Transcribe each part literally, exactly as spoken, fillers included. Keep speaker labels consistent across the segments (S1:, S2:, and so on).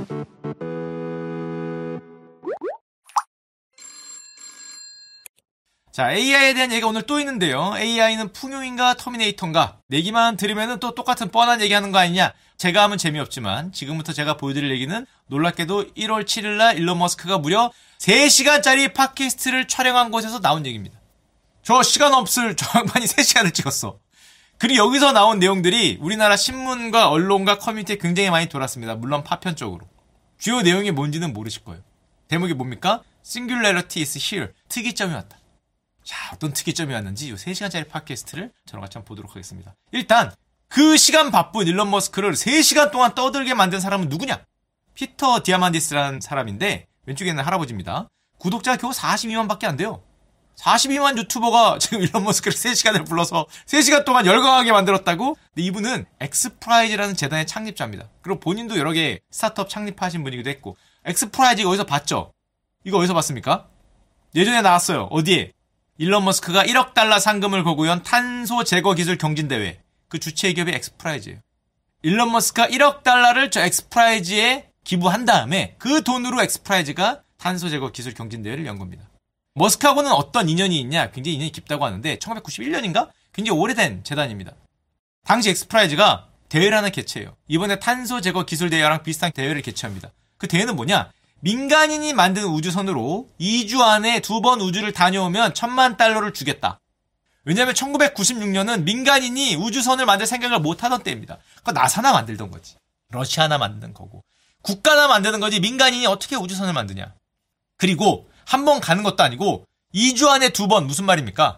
S1: 자, 에이아이에 대한 얘기가 오늘 또 있는데요. 에이아이는 풍요인가 터미네이터인가? 내기만 들으면 또 똑같은 뻔한 얘기하는 거 아니냐? 제가 하면 재미없지만 지금부터 제가 보여드릴 얘기는 놀랍게도 일월 칠일날 일론 머스크가 무려 세 시간짜리 팟캐스트를 촬영한 곳에서 나온 얘기입니다. 저 시간 없을 저 양반이 세 시간을 찍었어. 그리고 여기서 나온 내용들이 우리나라 신문과 언론과 커뮤니티에 굉장히 많이 돌았습니다. 물론 파편 쪽으로. 주요 내용이 뭔지는 모르실 거예요. 대목이 뭡니까? Singularity is here. 특이점이 왔다. 자, 어떤 특이점이 왔는지 이 세 시간짜리 팟캐스트를 저랑 같이 한번 보도록 하겠습니다. 일단 그 시간 바쁜 일론 머스크를 세 시간 동안 떠들게 만든 사람은 누구냐? 피터 디아만디스라는 사람인데 왼쪽에 있는 할아버지입니다. 구독자가 겨우 사십이만밖에 안 돼요. 사십이만 유튜버가 지금 일론 머스크를 세 시간을 불러서 세 시간 동안 열광하게 만들었다고? 근데 이분은 엑스프라이즈라는 재단의 창립자입니다. 그리고 본인도 여러 개 스타트업 창립하신 분이기도 했고. 엑스프라이즈 어디서 봤죠? 이거 어디서 봤습니까? 예전에 나왔어요. 어디에? 일론 머스크가 일억 달러 상금을 거고 연 탄소 제거 기술 경진대회. 그 주최 기업이 엑스프라이즈예요. 일론 머스크가 일억 달러를 저 엑스프라이즈에 기부한 다음에 그 돈으로 엑스프라이즈가 탄소 제거 기술 경진대회를 연 겁니다. 머스크하고는 어떤 인연이 있냐? 굉장히 인연이 깊다고 하는데 천구백구십일년인가? 굉장히 오래된 재단입니다. 당시 엑스프라이즈가 대회를 하나 개최해요. 이번에 탄소 제거 기술 대회랑 비슷한 대회를 개최합니다. 그 대회는 뭐냐? 민간인이 만든 우주선으로 이 주 안에 두 번 우주를 다녀오면 천만 달러를 주겠다. 왜냐하면 천구백구십육년은 민간인이 우주선을 만들 생각을 못하던 때입니다. 그거 나사나 만들던 거지. 러시아나 만드는 거고. 국가나 만드는 거지 민간인이 어떻게 우주선을 만드냐. 그리고 한 번 가는 것도 아니고 이 주 안에 두 번 무슨 말입니까?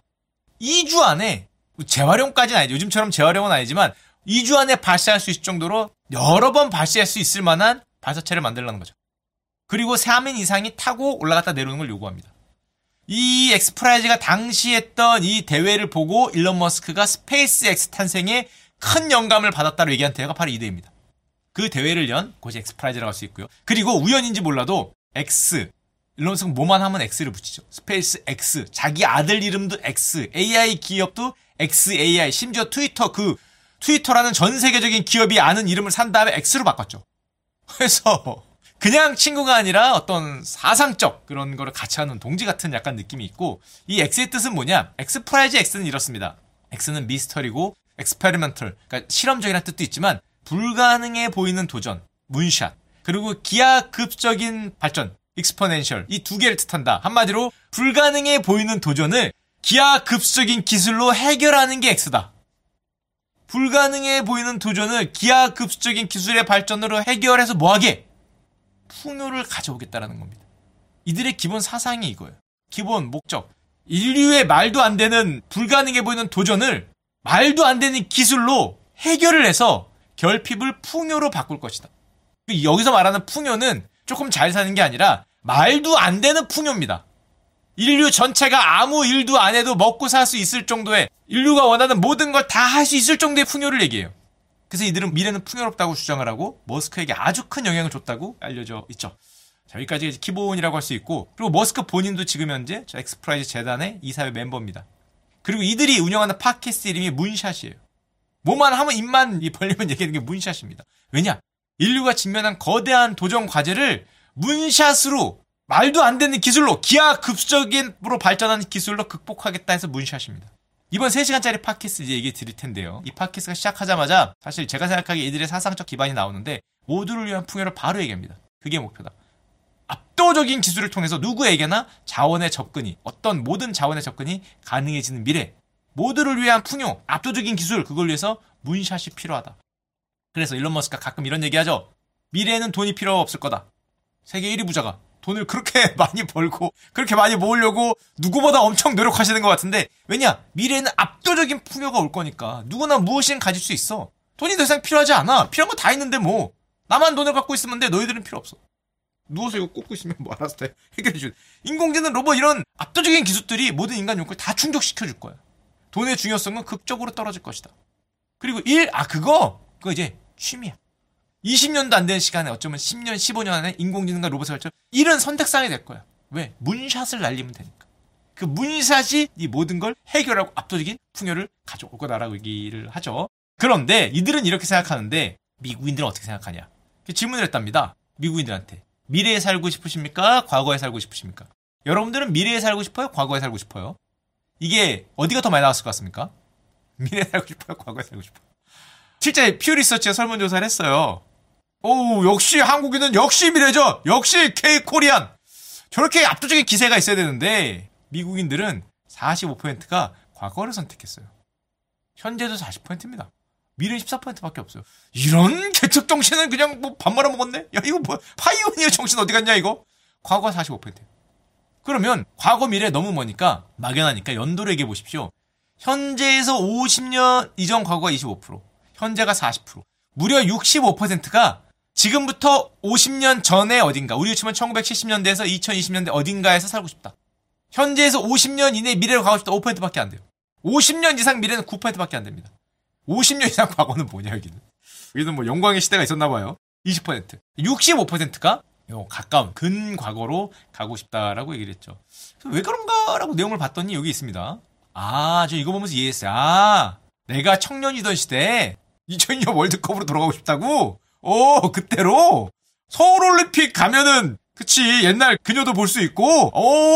S1: 이 주 안에 재활용까지는 아니죠. 요즘처럼 재활용은 아니지만 이 주 안에 발사할 수 있을 정도로 여러 번 발사할 수 있을 만한 발사체를 만들려는 거죠. 그리고 삼 인 이상이 타고 올라갔다 내려오는 걸 요구합니다. 이 엑스프라이즈가 당시 했던 이 대회를 보고 일론 머스크가 스페이스X 탄생에 큰 영감을 받았다고 얘기한 대회가 바로 이 대회입니다. 그 대회를 연 곳이 엑스프라이즈라고 할 수 있고요. 그리고 우연인지 몰라도 X, 일론 머스크 뭐만 하면 X를 붙이죠. 스페이스X, 자기 아들 이름도 X, 에이아이 기업도 엑스에이아이, 심지어 트위터 그 트위터라는 전 세계적인 기업이 아는 이름을 산 다음에 X로 바꿨죠. 그래서 그냥 친구가 아니라 어떤 사상적 그런 거를 같이 하는 동지 같은 약간 느낌이 있고, 이 X의 뜻은 뭐냐? 엑스프라이즈 X는 이렇습니다. X는 미스터리고 experimental, 그러니까 실험적이라는 뜻도 있지만 불가능해 보이는 도전, 문샷, 그리고 기하급적인 발전, exponential, 이 두 개를 뜻한다. 한마디로 불가능해 보이는 도전을 기하급적인 기술로 해결하는 게 X다. 불가능해 보이는 도전을 기하급적인 기술의 발전으로 해결해서 뭐하게? 풍요를 가져오겠다라는 겁니다. 이들의 기본 사상이 이거예요. 기본 목적. 인류의 말도 안 되는 불가능해 보이는 도전을 말도 안 되는 기술로 해결을 해서 결핍을 풍요로 바꿀 것이다. 여기서 말하는 풍요는 조금 잘 사는 게 아니라 말도 안 되는 풍요입니다. 인류 전체가 아무 일도 안 해도 먹고 살 수 있을 정도의, 인류가 원하는 모든 걸 다 할 수 있을 정도의 풍요를 얘기해요. 그래서 이들은 미래는 풍요롭다고 주장을 하고 머스크에게 아주 큰 영향을 줬다고 알려져 있죠. 자, 여기까지 기본이라고 할 수 있고, 그리고 머스크 본인도 지금 현재 저 엑스프라이즈 재단의 이사회 멤버입니다. 그리고 이들이 운영하는 팟캐스트 이름이 문샷이에요. 뭐만 하면 입만 벌리면 얘기하는 게 문샷입니다. 왜냐? 인류가 직면한 거대한 도전 과제를 문샷으로, 말도 안 되는 기술로, 기하급적인으로 발전하는 기술로 극복하겠다 해서 문샷입니다. 이번 세 시간짜리 팟캐스트 이제 얘기 드릴 텐데요. 이 팟캐스트가 시작하자마자 사실 제가 생각하기에 이들의 사상적 기반이 나오는데 모두를 위한 풍요를 바로 얘기합니다. 그게 목표다. 압도적인 기술을 통해서 누구에게나 자원의 접근이, 어떤 모든 자원의 접근이 가능해지는 미래, 모두를 위한 풍요, 압도적인 기술, 그걸 위해서 문샷이 필요하다. 그래서 일론 머스크가 가끔 이런 얘기하죠. 미래에는 돈이 필요 없을 거다. 세계 일 위 부자가 돈을 그렇게 많이 벌고 그렇게 많이 모으려고 누구보다 엄청 노력하시는 것 같은데, 왜냐? 미래에는 압도적인 풍요가 올 거니까 누구나 무엇이든 가질 수 있어. 돈이 더 이상 필요하지 않아. 필요한 거 다 있는데 뭐. 나만 돈을 갖고 있으면 돼. 너희들은 필요 없어. 누워서 이거 꽂고 있으면 뭐 알아서 다 해결해 줄. 인공지능, 로봇, 이런 압도적인 기술들이 모든 인간 욕구를 다 충족시켜 줄 거야. 돈의 중요성은 극적으로 떨어질 것이다. 그리고 일, 아 그거 그거 이제 취미야. 이십 년도 안 되는 시간에 어쩌면 십 년, 십오 년 안에 인공지능과 로봇을 할줄 일은 선택상이 될 거야. 왜? 문샷을 날리면 되니까. 그 문샷이 이 모든 걸 해결하고 압도적인 풍요를 가져올 거다라고 얘기를 하죠. 그런데 이들은 이렇게 생각하는데 미국인들은 어떻게 생각하냐? 질문을 했답니다. 미국인들한테. 미래에 살고 싶으십니까? 과거에 살고 싶으십니까? 여러분들은 미래에 살고 싶어요? 과거에 살고 싶어요? 이게 어디가 더 많이 나왔을 것 같습니까? 미래에 살고 싶어요? 과거에 살고 싶어요? 실제 퓨 리서치가 설문조사를 했어요. 오, 역시 한국인은 역시 미래죠. 역시 K 코리안. 저렇게 압도적인 기세가 있어야 되는데 미국인들은 사십오 퍼센트가 과거를 선택했어요. 현재도 사십 퍼센트입니다. 미래는 십사 퍼센트밖에 없어요. 이런 개척 정신은 그냥 뭐 밥 말아 먹었네? 야, 이거 뭐, 파이오니어 정신 어디 갔냐, 이거? 과거 사십오 퍼센트. 그러면, 과거 미래 너무 머니까, 막연하니까 연도를 얘기해 보십시오. 현재에서 오십 년 이전 과거가 이십오 퍼센트, 현재가 사십 퍼센트, 무려 육십오 퍼센트가 지금부터 오십 년 전에 어딘가, 우리로 치면 천구백칠십 년대에서 이천이십 년대 어딘가에서 살고 싶다. 현재에서 오십 년 이내 미래로 가고 싶다. 오 퍼센트밖에 안 돼요. 오십 년 이상 미래는 구 퍼센트밖에 안 됩니다. 오십 년 이상 과거는 뭐냐, 여기는. 여기는 뭐 영광의 시대가 있었나봐요. 이십 퍼센트. 육십오 퍼센트가 요 가까운 근과거로 가고 싶다라고 얘기를 했죠. 왜 그런가라고 내용을 봤더니 여기 있습니다. 아, 저 이거 보면서 이해했어요. 아, 내가 청년이던 시대에 이천이 년 월드컵으로 돌아가고 싶다고? 오, 그때로? 서울올림픽 가면은, 그치, 옛날 그녀도 볼 수 있고,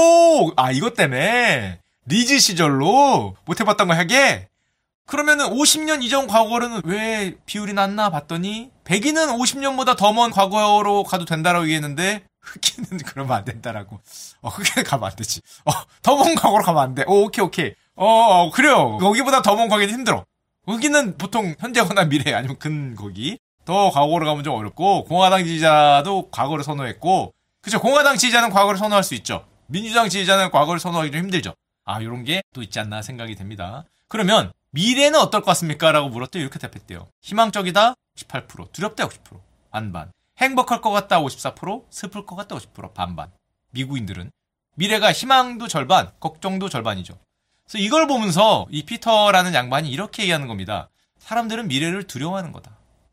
S1: 오, 아, 이것 때문에. 리즈 시절로 못 해봤던 거 하게? 그러면은 오십 년 이전 과거로는 왜 비율이 낮나 봤더니 백인은 오십 년보다 더 먼 과거로 가도 된다라고 얘기했는데 흑인은 그러면 안 된다라고. 어, 흑인은 가면 안 되지. 어, 더 먼 과거로 가면 안 돼. 오, 오케이, 오케이. 어, 어 그래요. 거기보다 더 먼 과거는 힘들어. 흑인은 보통 현재거나 미래 아니면 근 거기. 더 과거로 가면 좀 어렵고 공화당 지지자도 과거를 선호했고 그쵸. 공화당 지지자는 과거를 선호할 수 있죠. 민주당 지지자는 과거를 선호하기 좀 힘들죠. 아, 요런 게 또 있지 않나 생각이 됩니다. 그러면 미래는 어떨 것 같습니까? 라고 물었더니 이렇게 답했대요. 희망적이다 십팔 퍼센트, 두렵다 육십 퍼센트, 반반. 행복할 것 같다 오십사 퍼센트, 슬플 것 같다 오십 퍼센트, 반반. 미국인들은 미래가 희망도 절반, 걱정도 절반이죠. 그래서 이걸 보면서 이 피터라는 양반이 이렇게 얘기하는 겁니다. 사람들은 미래를 두려워하는 거다.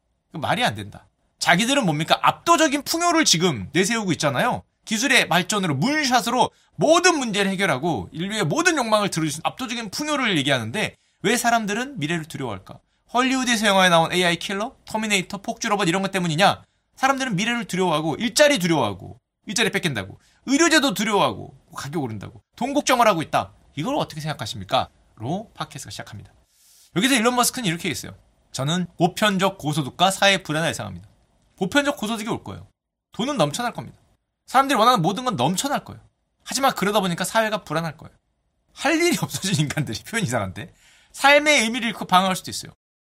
S1: 말이 안 된다. 자기들은 뭡니까? 압도적인 풍요를 지금 내세우고 있잖아요. 기술의 발전으로 문샷으로 모든 문제를 해결하고 인류의 모든 욕망을 들어주신 압도적인 풍요를 얘기하는데 왜 사람들은 미래를 두려워할까? 헐리우드에서 영화에 나온 에이아이 킬러, 터미네이터, 폭주로봇 이런 것 때문이냐? 사람들은 미래를 두려워하고 일자리 두려워하고 일자리 뺏긴다고 의료제도 두려워하고 가격 오른다고 돈 걱정을 하고 있다. 이걸 어떻게 생각하십니까? 로 팟캐스트가 시작합니다. 여기서 일론 머스크는 이렇게 했어요. 저는 보편적 고소득과 사회 불안을 예상합니다. 보편적 고소득이 올 거예요. 돈은 넘쳐날 겁니다. 사람들이 원하는 모든 건 넘쳐날 거예요. 하지만 그러다 보니까 사회가 불안할 거예요. 할 일이 없어진 인간들이 표현 이상한데 삶의 의미를 잃고 방황할 수도 있어요.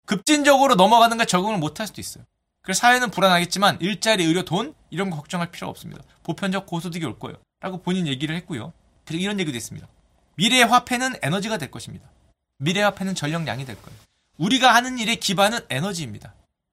S1: 급진적으로 넘어가는 걸 적응을 못할 수도 있어요. 그래서 사회는 불안하겠지만 일자리, 의료, 돈 이런 거 걱정할 필요가 없습니다. 보편적 고소득이 올 거예요. 라고 본인 얘기를 했고요. 그리고 이런 얘기도 했습니다. 미래의 화폐는 에너지가 될 것입니다. 미래의 화폐는 전력량이 될 거예요. 우리가 하는 일의 기반은 에너지입니다.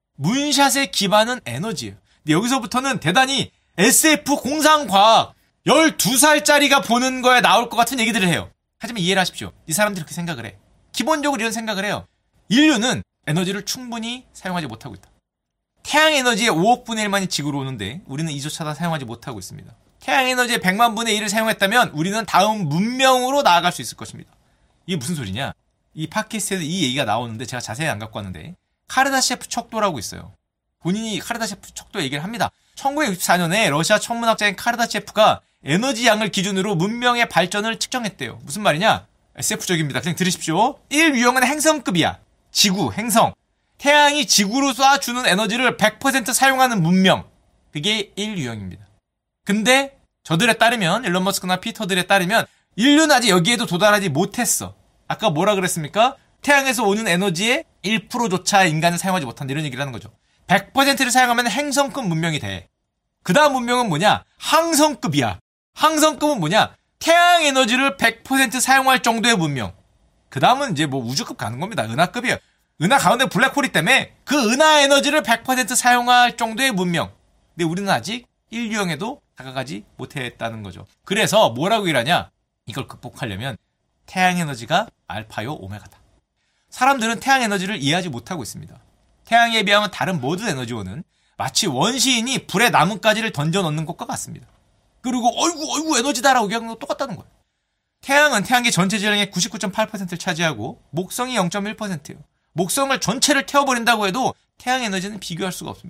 S1: 문샷의 기반은 에너지예요. 근데 여기서부터는 대단히 에스에프 공상과학 열두 살짜리가 보는 거에 나올 것 같은 얘기들을 해요. 하지만 이해를 하십시오. 이 사람들이 그렇게 생각을 해. 기본적으로 이런 생각을 해요. 인류는 에너지를 충분히 사용하지 못하고 있다. 태양 에너지의 오억분의 일만이 지구로 오는데 우리는 이조차 다 사용하지 못하고 있습니다. 태양 에너지의 백만분의 일을 사용했다면 우리는 다음 문명으로 나아갈 수 있을 것입니다. 이게 무슨 소리냐? 이 팟캐스트에도 이 얘기가 나오는데 제가 자세히 안 갖고 왔는데 카르다셰프 척도라고 있어요. 본인이 카르다셰프 척도 얘기를 합니다. 천구백육십사 년에 러시아 천문학자인 카르다셰프가 에너지 양을 기준으로 문명의 발전을 측정했대요. 무슨 말이냐? 에스에프적입니다. 그냥 들으십시오. 일 유형은 행성급이야. 지구, 행성. 태양이 지구로 쏴주는 에너지를 백 퍼센트 사용하는 문명. 그게 일 유형입니다. 근데 저들에 따르면 일론 머스크나 피터들에 따르면 인류는 아직 여기에도 도달하지 못했어. 아까 뭐라 그랬습니까? 태양에서 오는 에너지의 일 퍼센트조차 인간은 사용하지 못한다. 이런 얘기를 하는 거죠. 백 퍼센트를 사용하면 행성급 문명이 돼. 그 다음 문명은 뭐냐? 항성급이야. 항성급은 뭐냐? 태양 에너지를 백 퍼센트 사용할 정도의 문명. 그 다음은 이제 뭐 우주급 가는 겁니다. 은하급이에요. 은하 가운데 블랙홀이 때문에 그 은하 에너지를 백 퍼센트 사용할 정도의 문명. 근데 우리는 아직 일 유형에도 다가가지 못했다는 거죠. 그래서 뭐라고 일하냐? 이걸 극복하려면 태양 에너지가 알파요 오메가다. 사람들은 태양 에너지를 이해하지 못하고 있습니다. 태양에 비하면 다른 모든 에너지원은 마치 원시인이 불에 나뭇가지를 던져 넣는 것과 같습니다. 그리고 어이구 어이구 에너지다라고 얘기하는 거 똑같다는 거예요. 태양은 태양계 전체 질량의 구십구 점 팔 퍼센트를 차지하고 목성이 영 점 일 퍼센트예요. 목성을 전체를 태워버린다고 해도 태양 에너지는 비교할 수가 없습니다.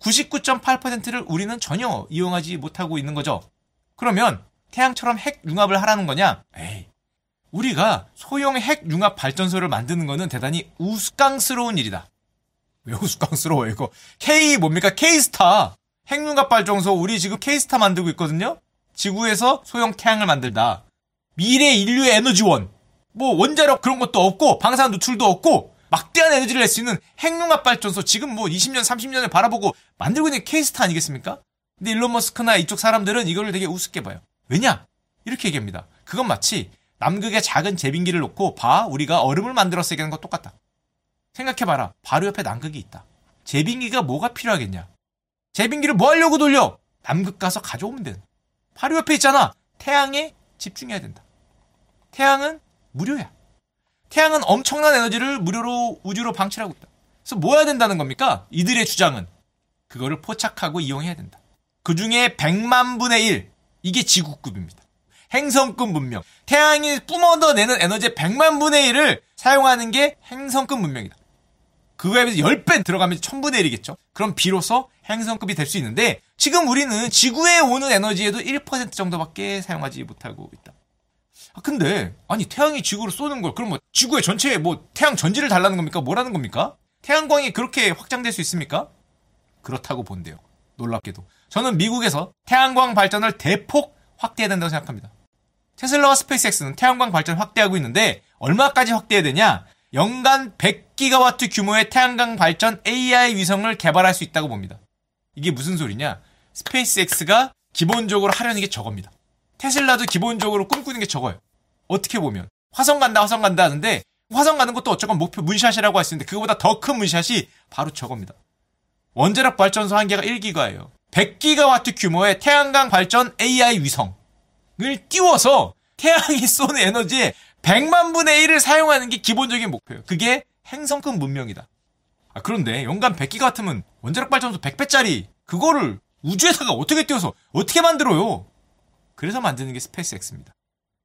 S1: 구십구 점 팔 퍼센트를 우리는 전혀 이용하지 못하고 있는 거죠. 그러면 태양처럼 핵 융합을 하라는 거냐? 에이, 우리가 소형 핵 융합 발전소를 만드는 거는 대단히 우스꽝스러운 일이다. 왜 우스꽝스러워 이거? K 뭡니까? K스타 핵 융합 발전소 우리 지금 K스타 만들고 있거든요. 지구에서 소형 태양을 만들다. 미래 인류의 에너지원. 뭐 원자력 그런 것도 없고 방사능 누출도 없고 막대한 에너지를 낼 수 있는 핵융합 발전소 지금 뭐 이십 년, 삼십 년을 바라보고 만들고 있는 K스타 아니겠습니까? 근데 일론 머스크나 이쪽 사람들은 이걸 되게 우습게 봐요. 왜냐? 이렇게 얘기합니다. 그건 마치 남극에 작은 제빙기를 놓고 봐, 우리가 얼음을 만들었어 얘기하는 거 똑같다. 생각해봐라. 바로 옆에 남극이 있다. 제빙기가 뭐가 필요하겠냐? 제빙기를 뭐 하려고 돌려? 남극 가서 가져오면 되는. 바로 옆에 있잖아. 태양에 집중해야 된다. 태양은 무료야. 태양은 엄청난 에너지를 무료로 우주로 방출하고 있다. 그래서 뭐 해야 된다는 겁니까? 이들의 주장은 그거를 포착하고 이용해야 된다. 그 중에 백만 분의 일, 이게 지구급입니다. 행성급 문명. 태양이 뿜어내는 에너지의 백만 분의 일을 사용하는 게 행성급 문명이다. 그거에 비해서 십 배 들어가면 천분의 일이겠죠. 그럼 비로소 행성급이 될 수 있는데 지금 우리는 지구에 오는 에너지에도 일 퍼센트 정도밖에 사용하지 못하고 있다. 아, 근데 아니 태양이 지구로 쏘는 걸 그럼 뭐 지구의 전체에 뭐 태양 전지를 달라는 겁니까? 뭐라는 겁니까? 태양광이 그렇게 확장될 수 있습니까? 그렇다고 본대요. 놀랍게도. 저는 미국에서 태양광 발전을 대폭 확대해야 된다고 생각합니다. 테슬라와 스페이스X는 태양광 발전 확대하고 있는데 얼마까지 확대해야 되냐? 연간 백 기가와트 규모의 태양광 발전 에이아이 위성을 개발할 수 있다고 봅니다. 이게 무슨 소리냐? 스페이스X가 기본적으로 하려는 게 저겁니다. 테슬라도 기본적으로 꿈꾸는 게 저거예요. 어떻게 보면 화성 간다 화성 간다 하는데 화성 가는 것도 어쨌건 목표 문샷이라고 할 수 있는데 그거보다 더 큰 문샷이 바로 저겁니다. 원자력 발전소 한 개가 일 기가예요. 백 기가와트 규모의 태양광 발전 에이아이 위성을 띄워서 태양이 쏘는 에너지의 백만 분의 일을 사용하는 게 기본적인 목표예요. 그게 행성급 문명이다. 아, 그런데 연간 백 기가와트면 원자력 발전소 백 배짜리 그거를 우주에다가 어떻게 띄워서 어떻게 만들어요? 그래서 만드는 게 스페이스X입니다.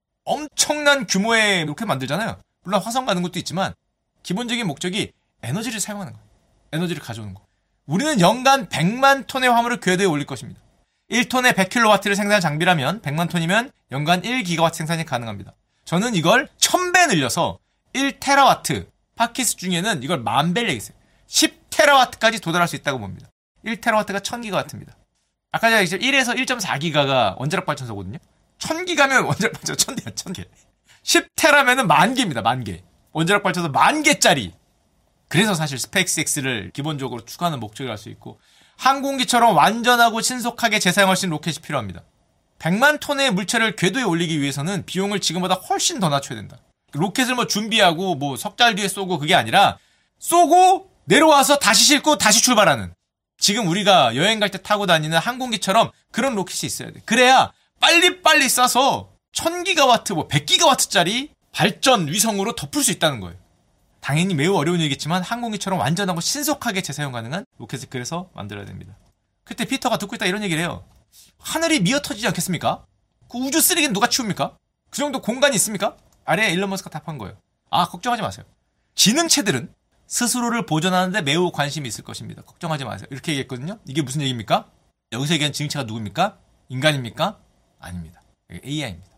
S1: 엄청난 규모의 로켓 만들잖아요. 물론 화성 가는 것도 있지만 기본적인 목적이 에너지를 사용하는 거예요. 에너지를 가져오는 거. 우리는 연간 백만 톤의 화물을 궤도에 올릴 것입니다. 일 톤에 백 킬로와트를 생산한 장비라면 백만 톤이면 연간 일 기가와트 생산이 가능합니다. 저는 이걸 천 배 늘려서 일 테라와트, 팟캐스트 중에는 이걸 만 배를 얘기했어요. 십 테라와트까지 도달할 수 있다고 봅니다. 일 테라와트가 천 기가와트입니다. 아까 제가 이제 일에서 일 점 사 기가가 원자력 발전소거든요. 천 기가면 원자력 발전소 천 개야, 천 개. 십 테라면은 만 개입니다, 만 개. 원자력 발전소 만 개짜리. 그래서 사실 스페이스X를 기본적으로 추구하는 목적을 알 수 있고, 항공기처럼 완전하고 신속하게 재사용할 수 있는 로켓이 필요합니다. 백만 톤의 물체를 궤도에 올리기 위해서는 비용을 지금보다 훨씬 더 낮춰야 된다. 로켓을 뭐 준비하고 뭐 석 달 뒤에 쏘고 그게 아니라 쏘고 내려와서 다시 싣고 다시 출발하는, 지금 우리가 여행 갈 때 타고 다니는 항공기처럼 그런 로켓이 있어야 돼. 그래야 빨리빨리 쏴서 천 기가와트, 뭐 백 기가와트짜리 발전 위성으로 덮을 수 있다는 거예요. 당연히 매우 어려운 얘기겠지만 항공기처럼 완전하고 신속하게 재사용 가능한 로켓을 그래서 만들어야 됩니다. 그때 피터가 듣고 있다 이런 얘기를 해요. 하늘이 미어터지지 않겠습니까? 그 우주 쓰레기는 누가 치웁니까? 그 정도 공간이 있습니까? 아래에 일론 머스크가 답한 거예요. 아, 걱정하지 마세요. 지능체들은 스스로를 보존하는데 매우 관심이 있을 것입니다. 걱정하지 마세요. 이렇게 얘기했거든요. 이게 무슨 얘기입니까? 여기서 얘기한 지능체가 누굽니까? 인간입니까? 아닙니다. 에이아이입니다.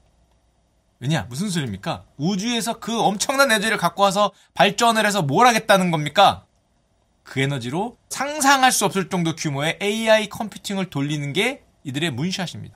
S1: 왜냐? 무슨 소리입니까? 우주에서 그 엄청난 에너지를 갖고 와서 발전을 해서 뭘 하겠다는 겁니까? 그 에너지로 상상할 수 없을 정도 규모의 에이아이 컴퓨팅을 돌리는 게 이들의 문샷입니다.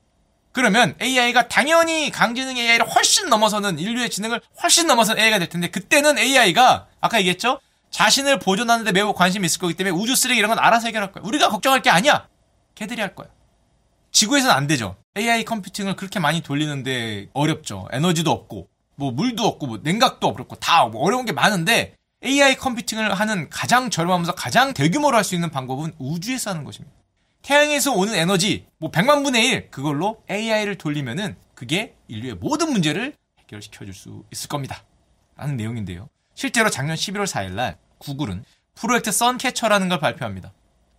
S1: 그러면 에이아이가 당연히 강지능 에이아이를 훨씬 넘어서는, 인류의 지능을 훨씬 넘어서는 에이아이가 될 텐데, 그때는 에이아이가 아까 얘기했죠? 자신을 보존하는 데 매우 관심이 있을 거기 때문에 우주 쓰레기 이런 건 알아서 해결할 거야. 우리가 걱정할 게 아니야. 걔들이 할 거야. 지구에서는 안 되죠. 에이아이 컴퓨팅을 그렇게 많이 돌리는데 어렵죠. 에너지도 없고 뭐 물도 없고 뭐 냉각도 어렵고 다 뭐 어려운 게 많은데, 에이아이 컴퓨팅을 하는 가장 저렴하면서 가장 대규모로 할 수 있는 방법은 우주에서 하는 것입니다. 태양에서 오는 에너지 뭐 백만 분의 일, 그걸로 에이아이를 돌리면은 그게 인류의 모든 문제를 해결시켜 줄 수 있을 겁니다. 라는 내용인데요. 실제로 작년 십일월 사일날 구글은 프로젝트 선캐쳐라는 걸 발표합니다.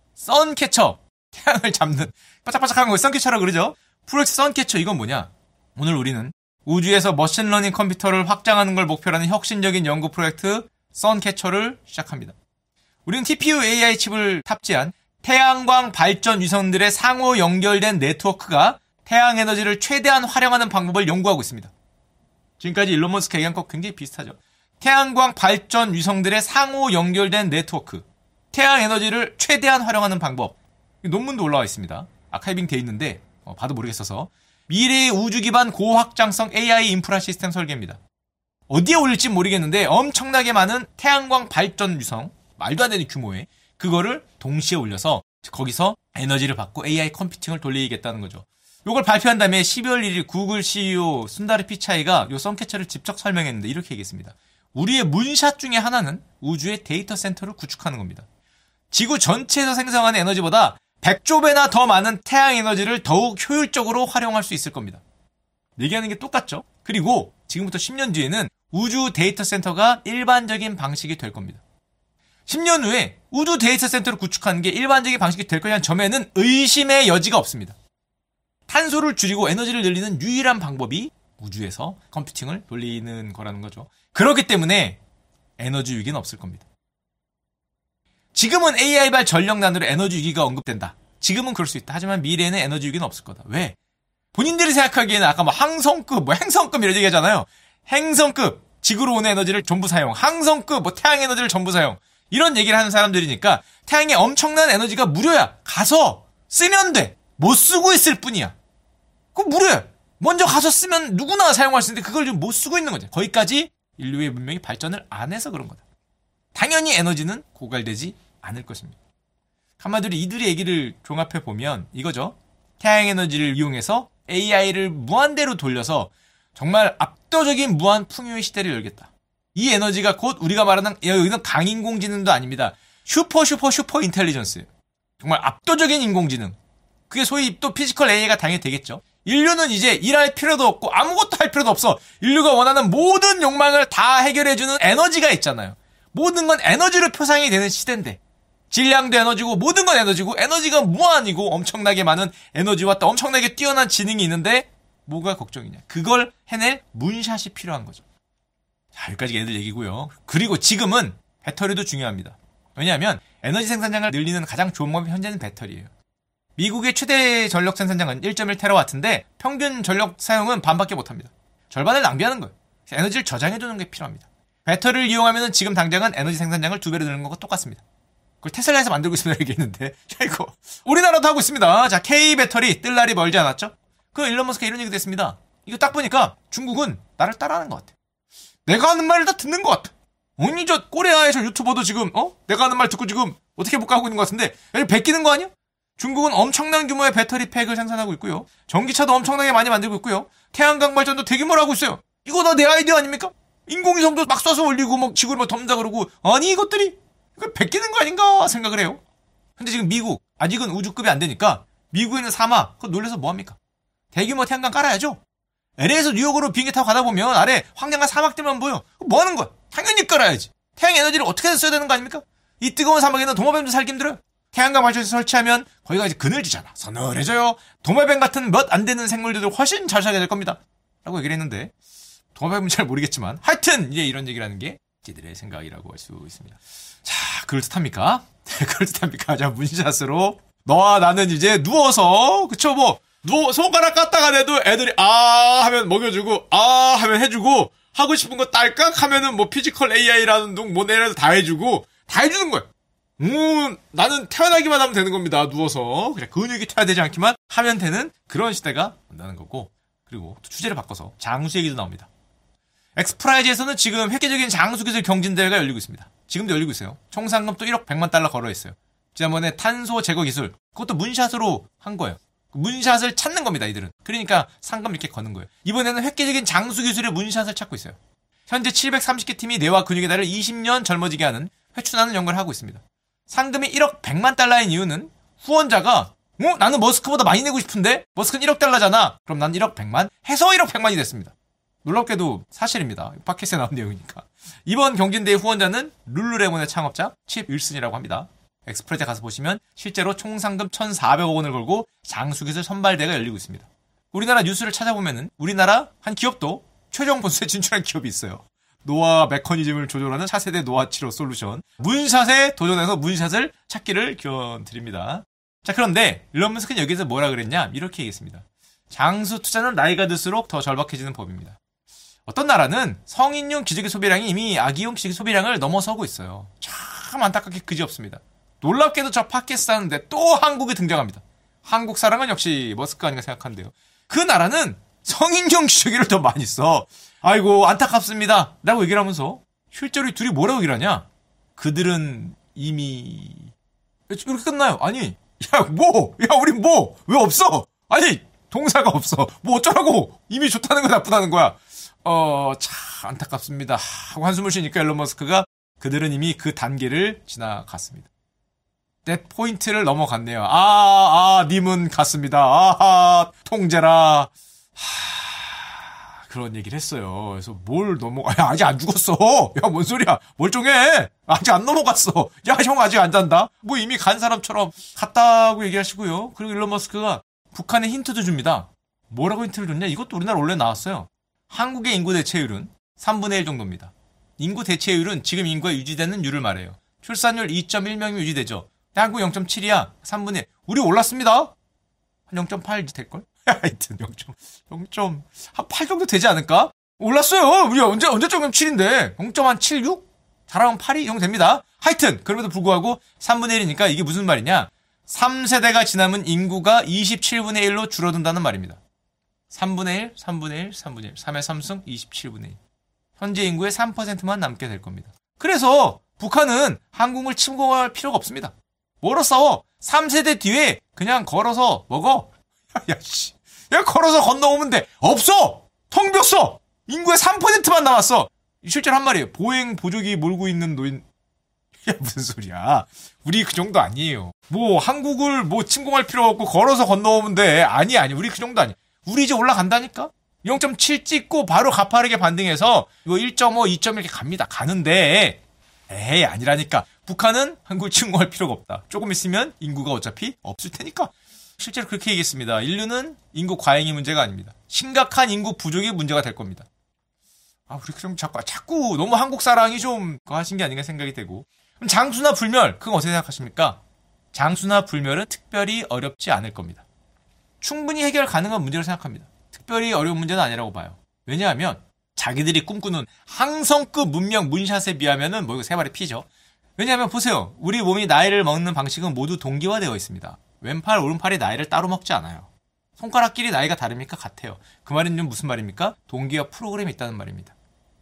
S1: 선캐쳐! 태양을 잡는 바짝바짝한 거 선캐쳐라고 그러죠? 프로젝트 선캐쳐, 이건 뭐냐? 오늘 우리는 우주에서 머신러닝 컴퓨터를 확장하는 걸 목표로 하는 혁신적인 연구 프로젝트 선캐쳐를 시작합니다. 우리는 티피유 에이아이 칩을 탑재한 태양광 발전 위성들의 상호 연결된 네트워크가 태양 에너지를 최대한 활용하는 방법을 연구하고 있습니다. 지금까지 일론 머스크 얘기한 것 굉장히 비슷하죠. 태양광 발전 위성들의 상호 연결된 네트워크, 태양 에너지를 최대한 활용하는 방법. 논문도 올라와 있습니다. 아카이빙 돼 있는데 어, 봐도 모르겠어서. 미래의 우주 기반 고확장성 에이아이 인프라 시스템 설계입니다. 어디에 올릴지 모르겠는데 엄청나게 많은 태양광 발전 위성, 말도 안 되는 규모의 그거를 동시에 올려서 거기서 에너지를 받고 에이아이 컴퓨팅을 돌리겠다는 거죠. 이걸 발표한 다음에 십이월 일일 구글 씨이오 순다르 피차이가 이 썬캐쳐를 직접 설명했는데 이렇게 얘기했습니다. 우리의 문샷 중에 하나는 우주의 데이터 센터를 구축하는 겁니다. 지구 전체에서 생성하는 에너지보다 백조 배나 더 많은 태양 에너지를 더욱 효율적으로 활용할 수 있을 겁니다. 얘기하는 게 똑같죠? 그리고 지금부터 십 년 뒤에는 우주 데이터 센터가 일반적인 방식이 될 겁니다. 십 년 후에 우주 데이터 센터를 구축하는 게 일반적인 방식이 될 거냐는 점에는 의심의 여지가 없습니다. 탄소를 줄이고 에너지를 늘리는 유일한 방법이 우주에서 컴퓨팅을 돌리는 거라는 거죠. 그렇기 때문에 에너지 위기는 없을 겁니다. 지금은 에이아이발 전력난으로 에너지 위기가 언급된다. 지금은 그럴 수 있다. 하지만 미래에는 에너지 위기는 없을 거다. 왜? 본인들이 생각하기에는 아까 뭐 항성급, 뭐 행성급 이런 얘기 하잖아요. 행성급, 지구로 오는 에너지를 전부 사용. 항성급, 뭐 태양 에너지를 전부 사용. 이런 얘기를 하는 사람들이니까 태양에 엄청난 에너지가 무료야. 가서 쓰면 돼. 못 쓰고 있을 뿐이야. 그거 무료야. 먼저 가서 쓰면 누구나 사용할 수 있는데 그걸 지금 못 쓰고 있는 거죠. 거기까지 인류의 문명이 발전을 안 해서 그런 거다. 당연히 에너지는 고갈되지 않을 것입니다. 한마디로 이들의 얘기를 종합해 보면 이거죠. 태양 에너지를 이용해서 에이아이를 무한대로 돌려서 정말 압도적인 무한 풍요의 시대를 열겠다. 이 에너지가 곧 우리가 말하는 여기는 강인공지능도 아닙니다. 슈퍼 슈퍼 슈퍼 인텔리전스예요. 정말 압도적인 인공지능. 그게 소위 또 피지컬 에이아이가 당연히 되겠죠. 인류는 이제 일할 필요도 없고 아무것도 할 필요도 없어. 인류가 원하는 모든 욕망을 다 해결해주는 에너지가 있잖아요. 모든 건 에너지로 표상이 되는 시대인데 질량도 에너지고 모든 건 에너지고 에너지가 무한이고 엄청나게 많은 에너지와 또 엄청나게 뛰어난 지능이 있는데 뭐가 걱정이냐. 그걸 해낼 문샷이 필요한 거죠. 자, 여기까지 얘들 얘기고요. 그리고 지금은 배터리도 중요합니다. 왜냐하면 에너지 생산량을 늘리는 가장 좋은 방법이 현재는 배터리예요. 미국의 최대 전력 생산량은 일 점 일 테라와트인데 평균 전력 사용은 반밖에 못합니다. 절반을 낭비하는 거예요. 에너지를 저장해두는 게 필요합니다. 배터리를 이용하면 지금 당장은 에너지 생산량을 두 배로 늘리는 것과 똑같습니다. 그걸 테슬라에서 만들고 있습니다. 얘기했는데 자 이거 우리나라도 하고 있습니다. 자 K 배터리 뜰 날이 멀지 않았죠? 그 일론 머스크가 이런 얘기도 했습니다. 이거 딱 보니까 중국은 나를 따라하는 것 같아. 내가 하는 말을 다 듣는 것 같아. 아니 저 코리아의 저 유튜버도 지금 어? 내가 하는 말 듣고 지금 어떻게 볼까 하고 있는 것 같은데 여기 베끼는 거 아니야? 중국은 엄청난 규모의 배터리 팩을 생산하고 있고요. 전기차도 엄청나게 많이 만들고 있고요. 태양광 발전도 대규모로 하고 있어요. 이거 다 내 아이디어 아닙니까? 인공위성도 막 쏴서 올리고 막 지구를 막 덤다 그러고 아니 이것들이 이거 베끼는 거 아닌가 생각을 해요. 근데 지금 미국 아직은 우주급이 안 되니까 미국에 있는 사막 그거 놀려서 뭐합니까? 대규모 태양광 깔아야죠. 엘에이에서 뉴욕으로 비행기 타고 가다 보면 아래 황량한 사막들만 보여. 뭐 하는 거야? 당연히 깔아야지. 태양 에너지를 어떻게 해서 써야 되는 거 아닙니까? 이 뜨거운 사막에는 도마뱀도 살기 힘들어요. 태양광 발전소 설치하면 거기가 이제 그늘지잖아. 서늘해져요. 도마뱀 같은 몇 안 되는 생물들도 훨씬 잘 살게 될 겁니다. 라고 얘기를 했는데 도마뱀은 잘 모르겠지만 하여튼 이제 이런 얘기를 하는 게 지들의 생각이라고 할 수 있습니다. 자, 그럴듯합니까? 그럴듯합니까? 자, 문샷으로 너와 나는 이제 누워서 그쵸 뭐 누워 손가락 깠다가 내도 애들이 아 하면 먹여주고 아 하면 해주고 하고 싶은 거 딸깍 하면은 뭐 피지컬 에이아이라는 둥 뭐 내려도 다 해주고 다 해주는 거야. 음 나는 태어나기만 하면 되는 겁니다. 누워서 그냥 근육이 태야 되지 않기만 하면 되는 그런 시대가 온다는 거고. 그리고 또 주제를 바꿔서 장수 얘기도 나옵니다. 엑스프라이즈에서는 지금 획기적인 장수 기술 경진 대회가 열리고 있습니다. 지금도 열리고 있어요. 총 상금 또 일억 백만 달러 걸어 있어요. 지난번에 탄소 제거 기술 그것도 문샷으로 한 거예요. 문샷을 찾는 겁니다, 이들은. 그러니까 상금 이렇게 거는 거예요. 이번에는 획기적인 장수 기술의 문샷을 찾고 있어요. 현재 칠백삼십 개 팀이 뇌와 근육의 달을 이십 년 젊어지게 하는 회춘하는 연구를 하고 있습니다. 상금이 일억 백만 달러인 이유는 후원자가 어? 나는 머스크보다 많이 내고 싶은데 머스크는 일억 달러잖아. 그럼 난 일억 백만 해서 일억 백만이 됐습니다. 놀랍게도 사실입니다. 팟캐스트에 나온 내용이니까. 이번 경진대회 후원자는 룰루레몬의 창업자 칩 윌슨이라고 합니다. 엑스프레스에 가서 보시면 실제로 총 상금 천사백억 원을 걸고 장수기술 선발대회가 열리고 있습니다. 우리나라 뉴스를 찾아보면은 우리나라 한 기업도 최종 본선에 진출한 기업이 있어요. 노화 메커니즘을 조절하는 차세대 노화 치료 솔루션. 문샷에 도전해서 문샷을 찾기를 기원드립니다. 자, 그런데 일론 머스크는 여기서 뭐라 그랬냐? 이렇게 얘기했습니다. 장수 투자는 나이가 들수록 더 절박해지는 법입니다. 어떤 나라는 성인용 기저귀 소비량이 이미 아기용 기저귀 소비량을 넘어서고 있어요. 참 안타깝게 그지없습니다. 놀랍게도 저 팟캐스트 하는데 또 한국이 등장합니다. 한국 사랑은 역시 머스크가 아닌가 생각한대요. 그 나라는 성인용 기저귀를 더 많이 써. 아이고 안타깝습니다 라고 얘기를 하면서 실제로 이 둘이 뭐라고 얘기를 하냐? 그들은 이미 이렇게 끝나요. 아니 야 뭐? 야 우리 뭐? 왜 없어? 아니 동사가 없어. 뭐 어쩌라고? 이미 좋다는 거 나쁘다는 거야. 어, 참 안타깝습니다 하고 한숨을 쉬니까 일론 머스크가 그들은 이미 그 단계를 지나갔습니다. 내 포인트를 넘어갔네요. 아, 아, 님은 갔습니다. 아하, 통제라. 하, 그런 얘기를 했어요. 그래서 뭘 넘어가, 야, 아직 안 죽었어. 야, 뭔 소리야. 멀쩡해. 아직 안 넘어갔어. 야, 형 아직 안 잔다. 뭐 이미 간 사람처럼 갔다고 얘기하시고요. 그리고 일론 머스크가 북한에 힌트도 줍니다. 뭐라고 힌트를 줬냐? 이것도 우리나라 원래 나왔어요. 한국의 인구 대체율은 삼분의 일 정도입니다. 인구 대체율은 지금 인구가 유지되는 율을 말해요. 출산율 이 점 일 명이 유지되죠. 한국 영 점 칠이야. 삼분의 일. 우리 올랐습니다. 한 영 점 팔 될걸? 하여튼 영 점, 영 점, 한 팔 정도 되지 않을까? 올랐어요. 우리 언제, 언제적 영 점 칠인데. 영 점 칠육? 잘하면 팔이? 이 정도 됩니다. 하여튼, 그럼에도 불구하고 삼분의 일이니까 이게 무슨 말이냐? 삼 세대가 지나면 인구가 이십칠분의 일로 줄어든다는 말입니다. 삼분의 일, 삼분의 일, 삼분의 일. 삼의 삼승 이십칠분의 일. 현재 인구의 삼 퍼센트만 남게 될 겁니다. 그래서 북한은 한국을 침공할 필요가 없습니다. 뭐로 싸워? 삼 세대 뒤에 그냥 걸어서 먹어. 야, 씨. 야, 걸어서 건너오면 돼. 없어! 텅 비었어! 인구의 삼 퍼센트만 남았어. 실제로 한 말이에요. 보행 보조기 몰고 있는 노인. 야, 무슨 소리야. 우리 그 정도 아니에요. 뭐, 한국을 뭐 침공할 필요 없고 걸어서 건너오면 돼. 아니, 아니. 우리 그 정도 아니. 우리 이제 올라간다니까? 영 점 칠 찍고 바로 가파르게 반등해서 이거 일 점 오, 이 점 일 이렇게 갑니다. 가는데. 에이, 아니라니까. 북한은 한국을 침공할 필요가 없다. 조금 있으면 인구가 어차피 없을 테니까. 실제로 그렇게 얘기했습니다. 인류는 인구 과잉이 문제가 아닙니다. 심각한 인구 부족이 문제가 될 겁니다. 아, 우리 그럼 자꾸, 자꾸 너무 한국 사랑이 좀 하신 게 아닌가 생각이 되고. 그럼 장수나 불멸, 그건 어떻게 생각하십니까? 장수나 불멸은 특별히 어렵지 않을 겁니다. 충분히 해결 가능한 문제로 생각합니다. 특별히 어려운 문제는 아니라고 봐요. 왜냐하면 자기들이 꿈꾸는 항성급 문명 문샷에 비하면은 뭐 이거 세 마리 피죠. 왜냐하면 보세요. 우리 몸이 나이를 먹는 방식은 모두 동기화되어 있습니다. 왼팔, 오른팔이 나이를 따로 먹지 않아요. 손가락끼리 나이가 다릅니까? 같아요. 그 말은 좀 무슨 말입니까? 동기화 프로그램이 있다는 말입니다.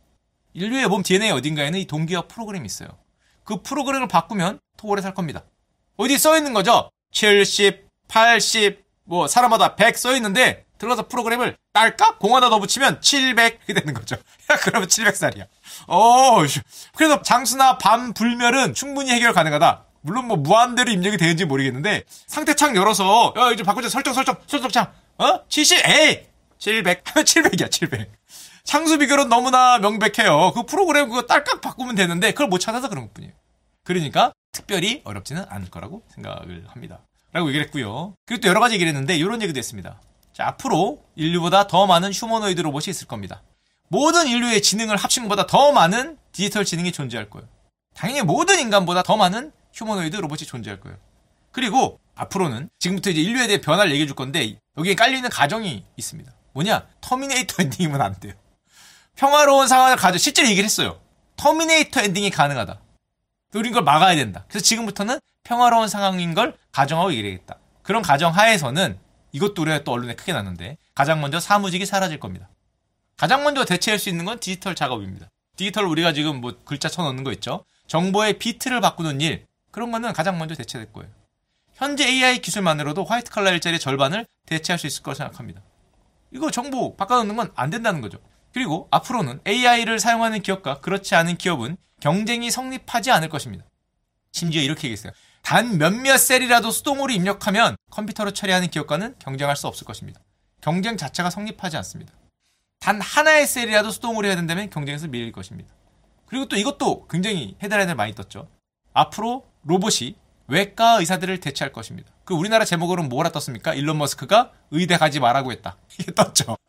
S1: 인류의 몸 디엔에이 어딘가에는 이 동기화 프로그램이 있어요. 그 프로그램을 바꾸면 더 오래 살 겁니다. 어디 써 있는 거죠? 칠십, 팔십, 뭐 사람마다 백 써 있는데 들어가서 프로그램을 딸깍 공 하나 더 붙이면 칠백 이렇게 되는 거죠. 야, 그러면 칠백 살이야. 어, 그래서 장수나 밤 불멸은 충분히 해결 가능하다. 물론 뭐 무한대로 입력이 되는지 모르겠는데 상태창 열어서 야 이제 바꾸자 설정 설정 설정창 어 칠십 에이 칠백 하면 칠백이야 칠백. 창수 비결은 너무나 명백해요. 그 프로그램 그거 딸깍 바꾸면 되는데 그걸 못 찾아서 그런 것뿐이에요. 그러니까 특별히 어렵지는 않을 거라고 생각을 합니다. 라고 얘기를 했고요. 그리고 또 여러 가지 얘기를 했는데 이런 얘기도 했습니다. 자, 앞으로 인류보다 더 많은 휴머노이드 로봇이 있을 겁니다. 모든 인류의 지능을 합친 것보다 더 많은 디지털 지능이 존재할 거예요. 당연히 모든 인간보다 더 많은 휴머노이드 로봇이 존재할 거예요. 그리고 앞으로는 지금부터 이제 인류에 대해 변화를 얘기해 줄 건데 여기에 깔려있는 가정이 있습니다. 뭐냐? 터미네이터 엔딩이면 안 돼요. 평화로운 상황을 가져 실제로 얘기를 했어요. 터미네이터 엔딩이 가능하다. 우린 그걸 막아야 된다. 그래서 지금부터는 평화로운 상황인 걸 가정하고 얘기해야겠다. 그런 가정 하에서는 이것도 우리가 또 언론에 크게 났는데 가장 먼저 사무직이 사라질 겁니다. 가장 먼저 대체할 수 있는 건 디지털 작업입니다. 디지털 우리가 지금 뭐 글자 쳐넣는 거 있죠. 정보의 비트를 바꾸는 일 그런 거는 가장 먼저 대체될 거예요. 현재 에이아이 기술만으로도 화이트 칼라 일자리의 절반을 대체할 수 있을 거라 생각합니다. 이거 정보 바꿔놓는 건 안 된다는 거죠. 그리고 앞으로는 에이아이를 사용하는 기업과 그렇지 않은 기업은 경쟁이 성립하지 않을 것입니다. 심지어 이렇게 얘기했어요. 단 몇몇 셀이라도 수동으로 입력하면 컴퓨터로 처리하는 기업과는 경쟁할 수 없을 것입니다. 경쟁 자체가 성립하지 않습니다. 단 하나의 셀이라도 수동으로 해야 된다면 경쟁에서 밀릴 것입니다. 그리고 또 이것도 굉장히 헤드라인을 많이 떴죠. 앞으로 로봇이 외과 의사들을 대체할 것입니다. 그 우리나라 제목으로는 뭐라 떴습니까? 일론 머스크가 의대 가지 말라고 했다. 이게 떴죠.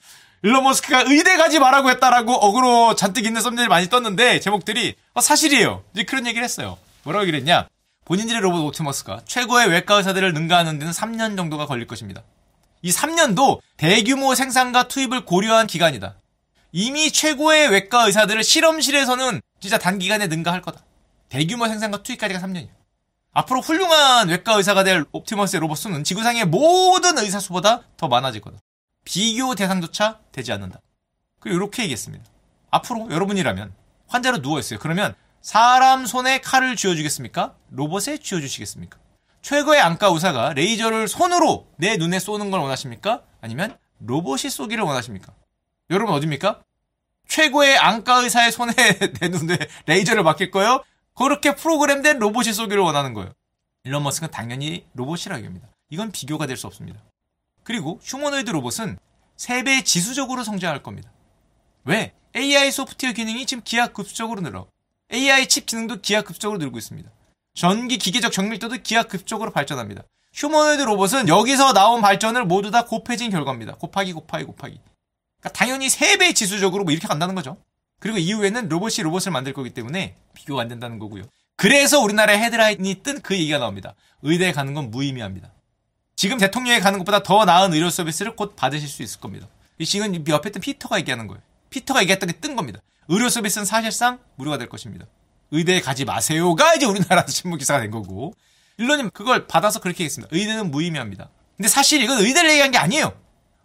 S1: 일론 머스크가 의대 가지 말라고 했다라고 어그로 잔뜩 있는 썸네일 많이 떴는데 제목들이 어, 사실이에요. 이제 그런 얘기를 했어요. 뭐라고 얘기를 했냐? 본인들의 로봇 옵티머스가 최고의 외과 의사들을 능가하는 데는 삼 년 정도가 걸릴 것입니다. 이 삼 년도 대규모 생산과 투입을 고려한 기간이다. 이미 최고의 외과 의사들을 실험실에서는 진짜 단기간에 능가할 거다. 대규모 생산과 투입까지가 삼 년이야. 앞으로 훌륭한 외과 의사가 될 옵티머스의 로봇 수는 지구상의 모든 의사 수보다 더 많아질 거다. 비교 대상조차 되지 않는다. 그리고 이렇게 얘기했습니다. 앞으로 여러분이라면 환자로 누워있어요. 그러면 사람 손에 칼을 쥐어주겠습니까? 로봇에 쥐어주시겠습니까? 최고의 안과 의사가 레이저를 손으로 내 눈에 쏘는 걸 원하십니까? 아니면 로봇이 쏘기를 원하십니까? 여러분 어딥니까? 최고의 안과 의사의 손에 내 눈에 레이저를 맡길 거예요? 그렇게 프로그램된 로봇이 쏘기를 원하는 거예요. 일론 머스크는 당연히 로봇이라고 얘기합니다. 이건 비교가 될 수 없습니다. 그리고 휴머노이드 로봇은 세 배 지수적으로 성장할 겁니다. 왜? 에이아이 소프트웨어 기능이 지금 기하급수적으로 늘어. 에이아이 칩 기능도 기하급수적으로 늘고 있습니다. 전기 기계적 정밀도도 기하급수적으로 발전합니다. 휴머노이드 로봇은 여기서 나온 발전을 모두 다 곱해진 결과입니다. 곱하기 곱하기 곱하기. 그러니까 당연히 세 배 지수적으로 뭐 이렇게 간다는 거죠. 그리고 이후에는 로봇이 로봇을 만들 거기 때문에 비교가 안 된다는 거고요. 그래서 우리나라에 헤드라인이 뜬 그 얘기가 나옵니다. 의대에 가는 건 무의미합니다. 지금 대통령에 가는 것보다 더 나은 의료 서비스를 곧 받으실 수 있을 겁니다. 지금 옆에 있던 피터가 얘기하는 거예요. 피터가 얘기했던 게 뜬 겁니다. 의료 서비스는 사실상 무료가 될 것입니다. 의대에 가지 마세요가 이제 우리나라 신문 기사가 된 거고, 일론님 그걸 받아서 그렇게 얘기했습니다. 의대는 무의미합니다. 근데 사실 이건 의대를 얘기한 게 아니에요.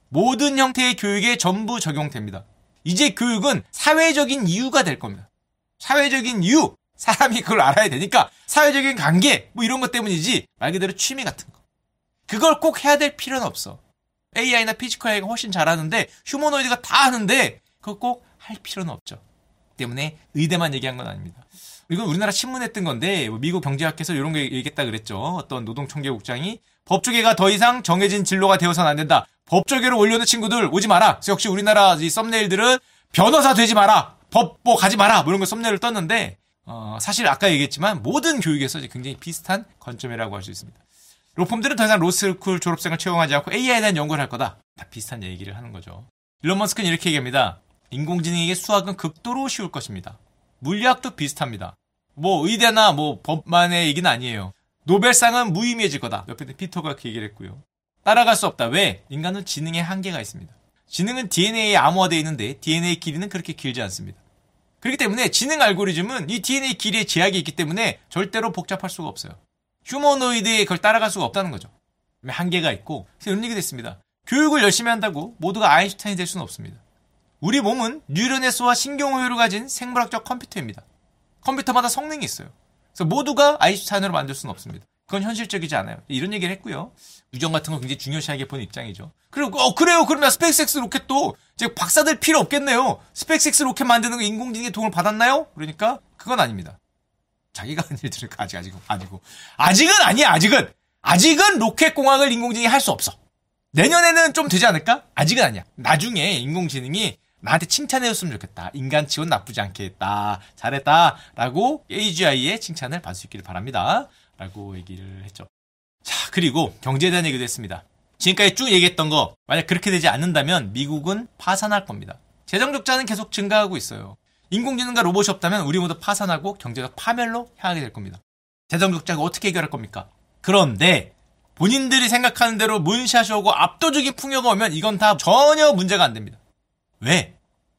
S1: 모든 형태의 교육에 전부 적용됩니다. 이제 교육은 사회적인 이유가 될 겁니다. 사회적인 이유, 사람이 그걸 알아야 되니까 사회적인 관계 뭐 이런 것 때문이지 말 그대로 취미 같은 거. 그걸 꼭 해야 될 필요는 없어. 에이아이나 피지컬 에이아이가 훨씬 잘하는데 휴머노이드가 다 하는데 그거 꼭 할 필요는 없죠. 때문에 의대만 얘기한 건 아닙니다. 이건 우리나라 신문에 뜬 건데 미국 경제학회에서 이런 거 얘기했다 그랬죠. 어떤 노동청계국장이 법조계가 더 이상 정해진 진로가 되어서는 안 된다. 법조계로 올려놓은 친구들 오지 마라. 그래서 역시 우리나라 이 썸네일들은 변호사 되지 마라. 법보 가지 마라. 뭐 이런 거 썸네일을 떴는데 어, 사실 아까 얘기했지만 모든 교육에서 굉장히 비슷한 관점이라고 할 수 있습니다. 로펌들은 더 이상 로스쿨 졸업생을 채용하지 않고 에이아이에 대한 연구를 할 거다. 다 비슷한 얘기를 하는 거죠. 일론 머스크는 이렇게 얘기합니다. 인공지능에게 수학은 극도로 쉬울 것입니다. 물리학도 비슷합니다. 뭐 의대나 뭐 법만의 얘기는 아니에요. 노벨상은 무의미해질 거다. 옆에 피터가 그 얘기를 했고요. 따라갈 수 없다. 왜? 인간은 지능의 한계가 있습니다. 지능은 디엔에이에 암호화되어 있는데 디엔에이 길이는 그렇게 길지 않습니다. 그렇기 때문에 지능 알고리즘은 이 디엔에이 길이에 제약이 있기 때문에 절대로 복잡할 수가 없어요. 휴머노이드에 그걸 따라갈 수가 없다는 거죠. 한계가 있고. 그래서 이런 얘기도 했습니다. 교육을 열심히 한다고 모두가 아인슈타인이 될 수는 없습니다. 우리 몸은 뉴런의 수와 신경호요를 가진 생물학적 컴퓨터입니다. 컴퓨터마다 성능이 있어요. 그래서 모두가 아인슈타인으로 만들 수는 없습니다. 그건 현실적이지 않아요. 이런 얘기를 했고요. 유전 같은 거 굉장히 중요시하게 보는 입장이죠. 그리고 어 그래요. 그러면 스페이스X 로켓도 이제 박사들 필요 없겠네요. 스페이스X 로켓 만드는 거 인공지능의 도움을 받았나요? 그러니까 그건 아닙니다. 자기가 한 일들은 아직 아직 아니고 아직은 아니야. 아직은 아직은 로켓 공학을 인공지능이 할 수 없어. 내년에는 좀 되지 않을까? 아직은 아니야. 나중에 인공지능이 나한테 칭찬해줬으면 좋겠다. 인간 치고는 나쁘지 않겠다. 잘했다. 라고 에이지아이의 칭찬을 받을 수 있기를 바랍니다. 라고 얘기를 했죠. 자, 그리고 경제에 대한 얘기도 했습니다. 지금까지 쭉 얘기했던 거 만약 그렇게 되지 않는다면 미국은 파산할 겁니다. 재정 적자는 계속 증가하고 있어요. 인공지능과 로봇이 없다면 우리 모두 파산하고 경제적 파멸로 향하게 될 겁니다. 재정 적자가 어떻게 해결할 겁니까? 그런데 본인들이 생각하는 대로 문샷이 오고 압도적인 풍요가 오면 이건 다 전혀 문제가 안 됩니다. 왜?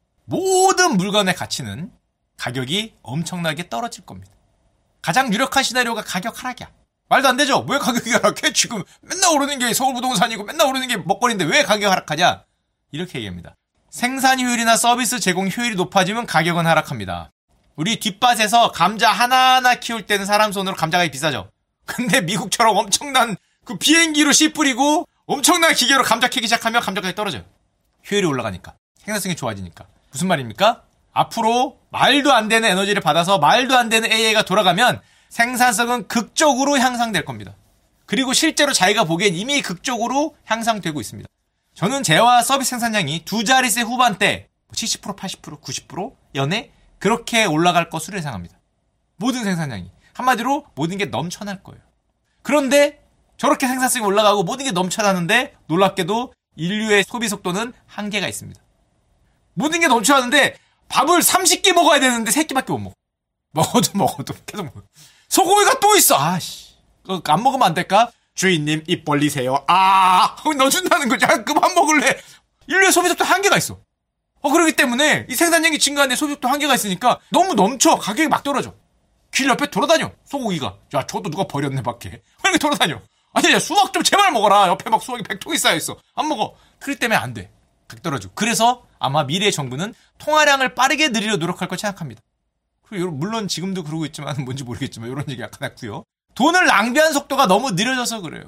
S1: 모든 물건의 가치는 가격이 엄청나게 떨어질 겁니다. 가장 유력한 시나리오가 가격 하락이야. 말도 안 되죠? 왜 가격이 하락해? 지금 맨날 오르는 게 서울부동산이고 맨날 오르는 게 먹거리인데 왜 가격 하락하냐? 이렇게 얘기합니다. 생산 효율이나 서비스 제공 효율이 높아지면 가격은 하락합니다. 우리 뒷밭에서 감자 하나하나 키울 때는 사람 손으로 감자가 비싸죠. 근데 미국처럼 엄청난 그 비행기로 씨 뿌리고 엄청난 기계로 감자 캐기 시작하면 감자가격이 떨어져요. 효율이 올라가니까. 생산성이 좋아지니까. 무슨 말입니까? 앞으로 말도 안 되는 에너지를 받아서 말도 안 되는 에이아이가 돌아가면 생산성은 극적으로 향상될 겁니다. 그리고 실제로 자기가 보기엔 이미 극적으로 향상되고 있습니다. 저는 재화 서비스 생산량이 두 자릿수 후반대 칠십 퍼센트, 팔십 퍼센트, 구십 퍼센트 연에 그렇게 올라갈 것으로 예상합니다. 모든 생산량이. 한마디로 모든 게 넘쳐날 거예요. 그런데 저렇게 생산성이 올라가고 모든 게 넘쳐나는데 놀랍게도 인류의 소비 속도는 한계가 있습니다. 모든 게 넘쳐나는데 밥을 삼십 개 먹어야 되는데 세 끼밖에 못 먹어. 먹어도 먹어도 계속 먹어. 소고기가 또 있어. 아씨. 안 먹으면 안 될까? 주인님 입 벌리세요. 아, 넣어준다는 거지. 아, 그만 먹을래. 인류의 소비속도 한계가 있어. 어, 그렇기 때문에 이 생산량이 증가하는데 소비속도 한계가 있으니까 너무 넘쳐. 가격이 막 떨어져. 길 옆에 돌아다녀. 소고기가. 야, 저것도 누가 버렸네 밖에. 왜 이렇게 돌아다녀. 아니, 야, 수박 좀 제발 먹어라. 옆에 막 수박이 백 통이 쌓여있어. 안 먹어. 그렇기 때문에 안 돼. 가격 떨어지고. 그래서 아마 미래의 정부는 통화량을 빠르게 늘리려 노력할 걸 생각합니다. 그리고 물론 지금도 그러고 있지만 뭔지 모르겠지만 이런 얘기 약간 했고요. 돈을 낭비하는 속도가 너무 느려져서 그래요.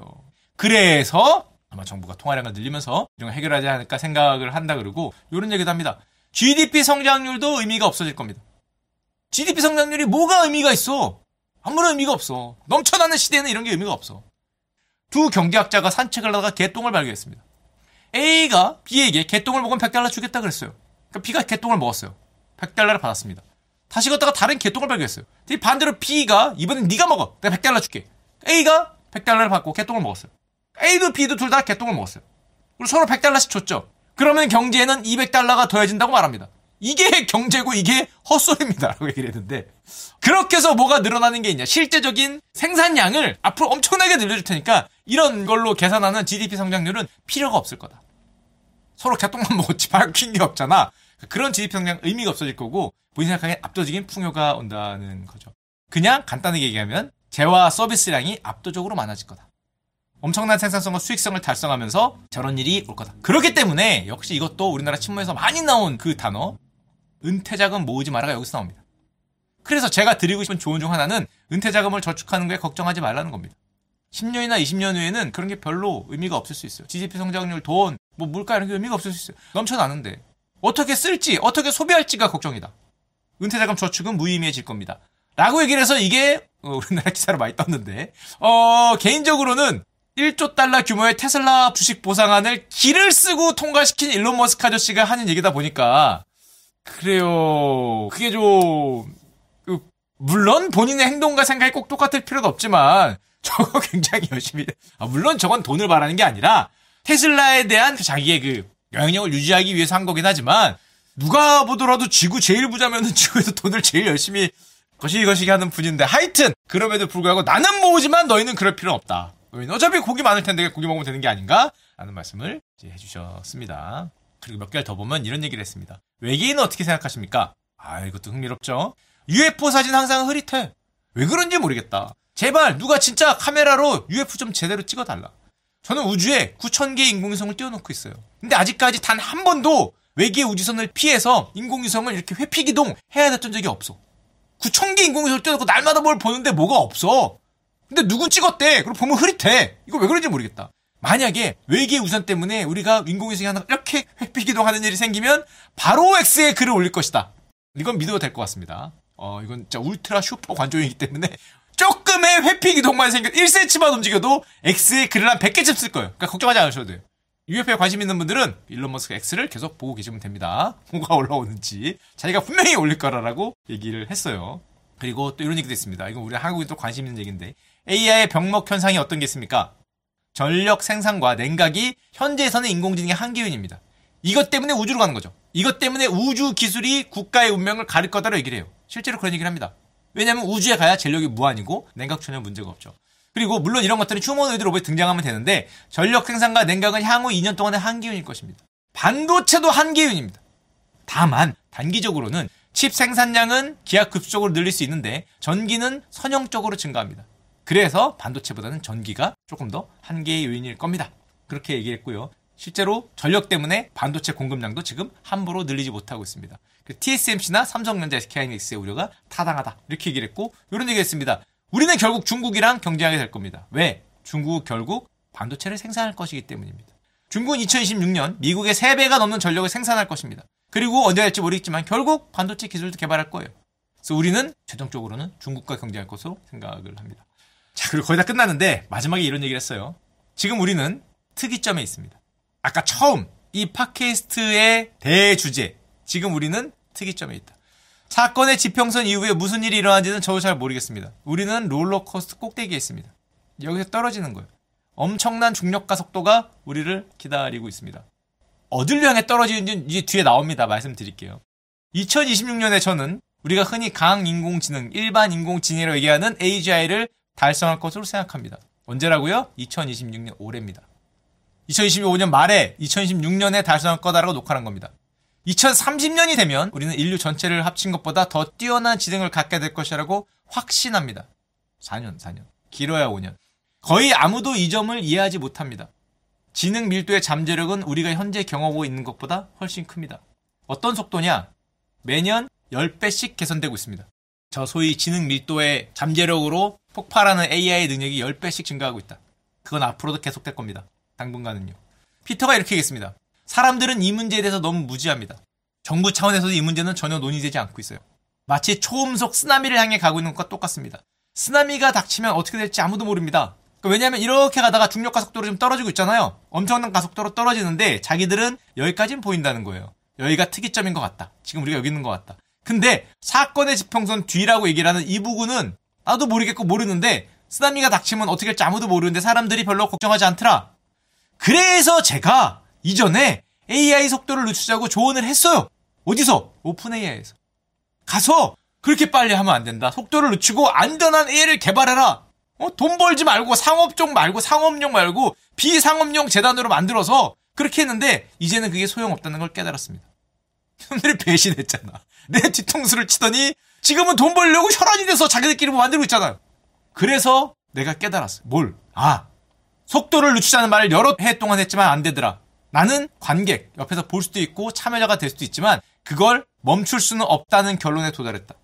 S1: 그래서 아마 정부가 통화량을 늘리면서 이런 걸 해결하지 않을까 생각을 한다 그러고 이런 얘기도 합니다. 지디피 성장률도 의미가 없어질 겁니다. 지디피 성장률이 뭐가 의미가 있어? 아무런 의미가 없어. 넘쳐나는 시대에는 이런 게 의미가 없어. 두 경제학자가 산책을 하다가 개똥을 발견했습니다. A가 B에게 개똥을 먹으면 백 달러 주겠다 그랬어요. 그러니까 B가 개똥을 먹었어요. 백 달러를 받았습니다. 다시 걷다가 다른 개똥을 발견했어요. 반대로 B가 이번엔 네가 먹어. 내가 백 달러 줄게. A가 백 달러를 받고 개똥을 먹었어요. A도 B도 둘 다 개똥을 먹었어요. 그리고 서로 백 달러씩 줬죠. 그러면 경제에는 이백 달러가 더해진다고 말합니다. 이게 경제고 이게 헛소리입니다. 라고 얘기를 했는데 그렇게 해서 뭐가 늘어나는 게 있냐. 실제적인 생산량을 앞으로 엄청나게 늘려줄 테니까 이런 걸로 계산하는 지디피 성장률은 필요가 없을 거다. 서로 개똥만 먹었지 바뀐 게 없잖아. 그런 지디피 성장 의미가 없어질 거고 본인 생각하기엔 압도적인 풍요가 온다는 거죠. 그냥 간단하게 얘기하면 재화 서비스량이 압도적으로 많아질 거다. 엄청난 생산성과 수익성을 달성하면서 저런 일이 올 거다. 그렇기 때문에 역시 이것도 우리나라 친문에서 많이 나온 그 단어 은퇴자금 모으지 마라가 여기서 나옵니다. 그래서 제가 드리고 싶은 조언 중 하나는 은퇴자금을 저축하는 거에 걱정하지 말라는 겁니다. 십 년이나 이십 년 후에는 그런 게 별로 의미가 없을 수 있어요. 지디피 성장률, 돈, 뭐 물가 이런 게 의미가 없을 수 있어요. 넘쳐나는데 어떻게 쓸지, 어떻게 소비할지가 걱정이다. 은퇴자금 저축은 무의미해질 겁니다. 라고 얘기를 해서 이게 어, 우리나라 기사로 많이 떴는데 어, 개인적으로는 일조 달러 규모의 테슬라 주식 보상안을 기를 쓰고 통과시킨 일론 머스크 아저씨가 하는 얘기다 보니까 그래요. 그게 좀 물론 본인의 행동과 생각이 꼭 똑같을 필요는 없지만 저거 굉장히 열심히 아, 물론 저건 돈을 바라는 게 아니라 테슬라에 대한 자기의 그 영향력을 유지하기 위해서 한 거긴 하지만 누가 보더라도 지구 제일 부자면은 지구에서 돈을 제일 열심히 거시기거시기 하는 분인데 하여튼 그럼에도 불구하고 나는 모으지만 너희는 그럴 필요는 없다. 너희는 어차피 고기 많을 텐데 고기 먹으면 되는 게 아닌가? 라는 말씀을 이제 해주셨습니다. 그리고 몇 개월 더 보면 이런 얘기를 했습니다. 외계인은 어떻게 생각하십니까? 아 이것도 흥미롭죠. 유에프오 사진 항상 흐릿해. 왜 그런지 모르겠다. 제발 누가 진짜 카메라로 유에프오 좀 제대로 찍어달라. 저는 우주에 구천 개의 인공위성을 띄워놓고 있어요. 근데 아직까지 단 한 번도 외계 우주선을 피해서 인공위성을 이렇게 회피기동 해야 됐던 적이 없어. 구천 개 인공위성을 띄워놓고 날마다 뭘 보는데 뭐가 없어. 근데 누군 찍었대. 그럼 보면 흐릿해. 이거 왜 그런지 모르겠다. 만약에 외계 우선 때문에 우리가 인공위성이 하나 이렇게 회피기동하는 일이 생기면 바로 X에 글을 올릴 것이다. 이건 믿어도 될 것 같습니다. 어, 이건 진짜 울트라 슈퍼 관종이기 때문에 조금의 회피기동만 생겨 일 센티미터만 움직여도 X에 글을 한 백 개쯤 쓸 거예요. 그러니까 걱정하지 않으셔도 돼요. 유에프오에 관심 있는 분들은 일론 머스크 X를 계속 보고 계시면 됩니다. 뭐가 올라오는지 자기가 분명히 올릴 거라고 얘기를 했어요. 그리고 또 이런 얘기도 있습니다. 이건 우리 한국인 또 관심 있는 얘기인데 에이아이의 병목 현상이 어떤 게 있습니까? 전력 생산과 냉각이 현재에서는 인공지능의 한계 요인입니다. 이것 때문에 우주로 가는 거죠. 이것 때문에 우주 기술이 국가의 운명을 가릴 거다라고 얘기를 해요. 실제로 그런 얘기를 합니다. 왜냐하면 우주에 가야 전력이 무한이고 냉각 전혀 문제가 없죠. 그리고 물론 이런 것들은 휴머노이드 로봇이 등장하면 되는데 전력 생산과 냉각은 향후 이 년 동안의 한계 요인일 것입니다. 반도체도 한계 요인입니다. 다만 단기적으로는 칩 생산량은 기하급수적으로 늘릴 수 있는데 전기는 선형적으로 증가합니다. 그래서 반도체보다는 전기가 조금 더 한계의 요인일 겁니다. 그렇게 얘기했고요. 실제로 전력 때문에 반도체 공급량도 지금 함부로 늘리지 못하고 있습니다. 티에스엠씨나 삼성전자, 에스케이하이닉스의 우려가 타당하다. 이렇게 얘기를 했고 이런 얘기를 했습니다. 우리는 결국 중국이랑 경쟁하게 될 겁니다. 왜? 중국은 결국 반도체를 생산할 것이기 때문입니다. 중국은 이천이십육 년 미국의 세 배가 넘는 전력을 생산할 것입니다. 그리고 언제 할지 모르겠지만 결국 반도체 기술도 개발할 거예요. 그래서 우리는 최종적으로는 중국과 경쟁할 것으로 생각을 합니다. 자, 그리고 거의 다 끝났는데 마지막에 이런 얘기를 했어요. 지금 우리는 특이점에 있습니다. 아까 처음 이 팟캐스트의 대주제 지금 우리는 특이점에 있다. 사건의 지평선 이후에 무슨 일이 일어난지는 저도 잘 모르겠습니다. 우리는 롤러코스터 꼭대기에 있습니다. 여기서 떨어지는 거예요. 엄청난 중력과 속도가 우리를 기다리고 있습니다. 어딜 향해 떨어지는지 이제 뒤에 나옵니다. 말씀드릴게요. 이천이십육 년에 저는 우리가 흔히 강인공지능, 일반 인공지능이라고 얘기하는 에이지아이를 달성할 것으로 생각합니다. 언제라고요? 이천이십육 년 올해입니다. 이천이십오 년 말에 이천이십육 년에 달성할 거다라고 녹화한 겁니다. 이천삼십 년이 되면 우리는 인류 전체를 합친 것보다 더 뛰어난 지능을 갖게 될 것이라고 확신합니다. 사 년, 사 년. 길어야 오 년. 거의 아무도 이 점을 이해하지 못합니다. 지능 밀도의 잠재력은 우리가 현재 경험하고 있는 것보다 훨씬 큽니다. 어떤 속도냐? 매년 십 배씩 개선되고 있습니다. 저 소위 지능 밀도의 잠재력으로 폭발하는 에이아이 능력이 십 배씩 증가하고 있다. 그건 앞으로도 계속될 겁니다. 당분간은요. 피터가 이렇게 얘기했습니다. 사람들은 이 문제에 대해서 너무 무지합니다. 정부 차원에서도 이 문제는 전혀 논의되지 않고 있어요. 마치 초음속 쓰나미를 향해 가고 있는 것과 똑같습니다. 쓰나미가 닥치면 어떻게 될지 아무도 모릅니다. 왜냐하면 이렇게 가다가 중력 가속도로 좀 떨어지고 있잖아요. 엄청난 가속도로 떨어지는데 자기들은 여기까지는 보인다는 거예요. 여기가 특이점인 것 같다. 지금 우리가 여기 있는 것 같다. 근데 사건의 지평선 뒤라고 얘기를 하는 이 부분은 나도 모르겠고 모르는데 쓰나미가 닥치면 어떻게 될지 아무도 모르는데 사람들이 별로 걱정하지 않더라. 그래서 제가 이전에 에이아이 속도를 늦추자고 조언을 했어요. 어디서? 오픈에이아이에서. 가서 그렇게 빨리 하면 안 된다. 속도를 늦추고 안전한 에이아이를 개발해라. 어? 돈 벌지 말고 상업종 말고 상업용 말고 비상업용 재단으로 만들어서 그렇게 했는데 이제는 그게 소용없다는 걸 깨달았습니다. 형들이 배신했잖아. 내 뒤통수를 치더니 지금은 돈 벌려고 혈안이 돼서 자기들끼리 뭐 만들고 있잖아요. 그래서 내가 깨달았어요. 뭘? 아, 속도를 늦추자는 말을 여러 해 동안 했지만 안 되더라. 나는 관객, 옆에서 볼 수도 있고 참여자가 될 수도 있지만 그걸 멈출 수는 없다는 결론에 도달했다.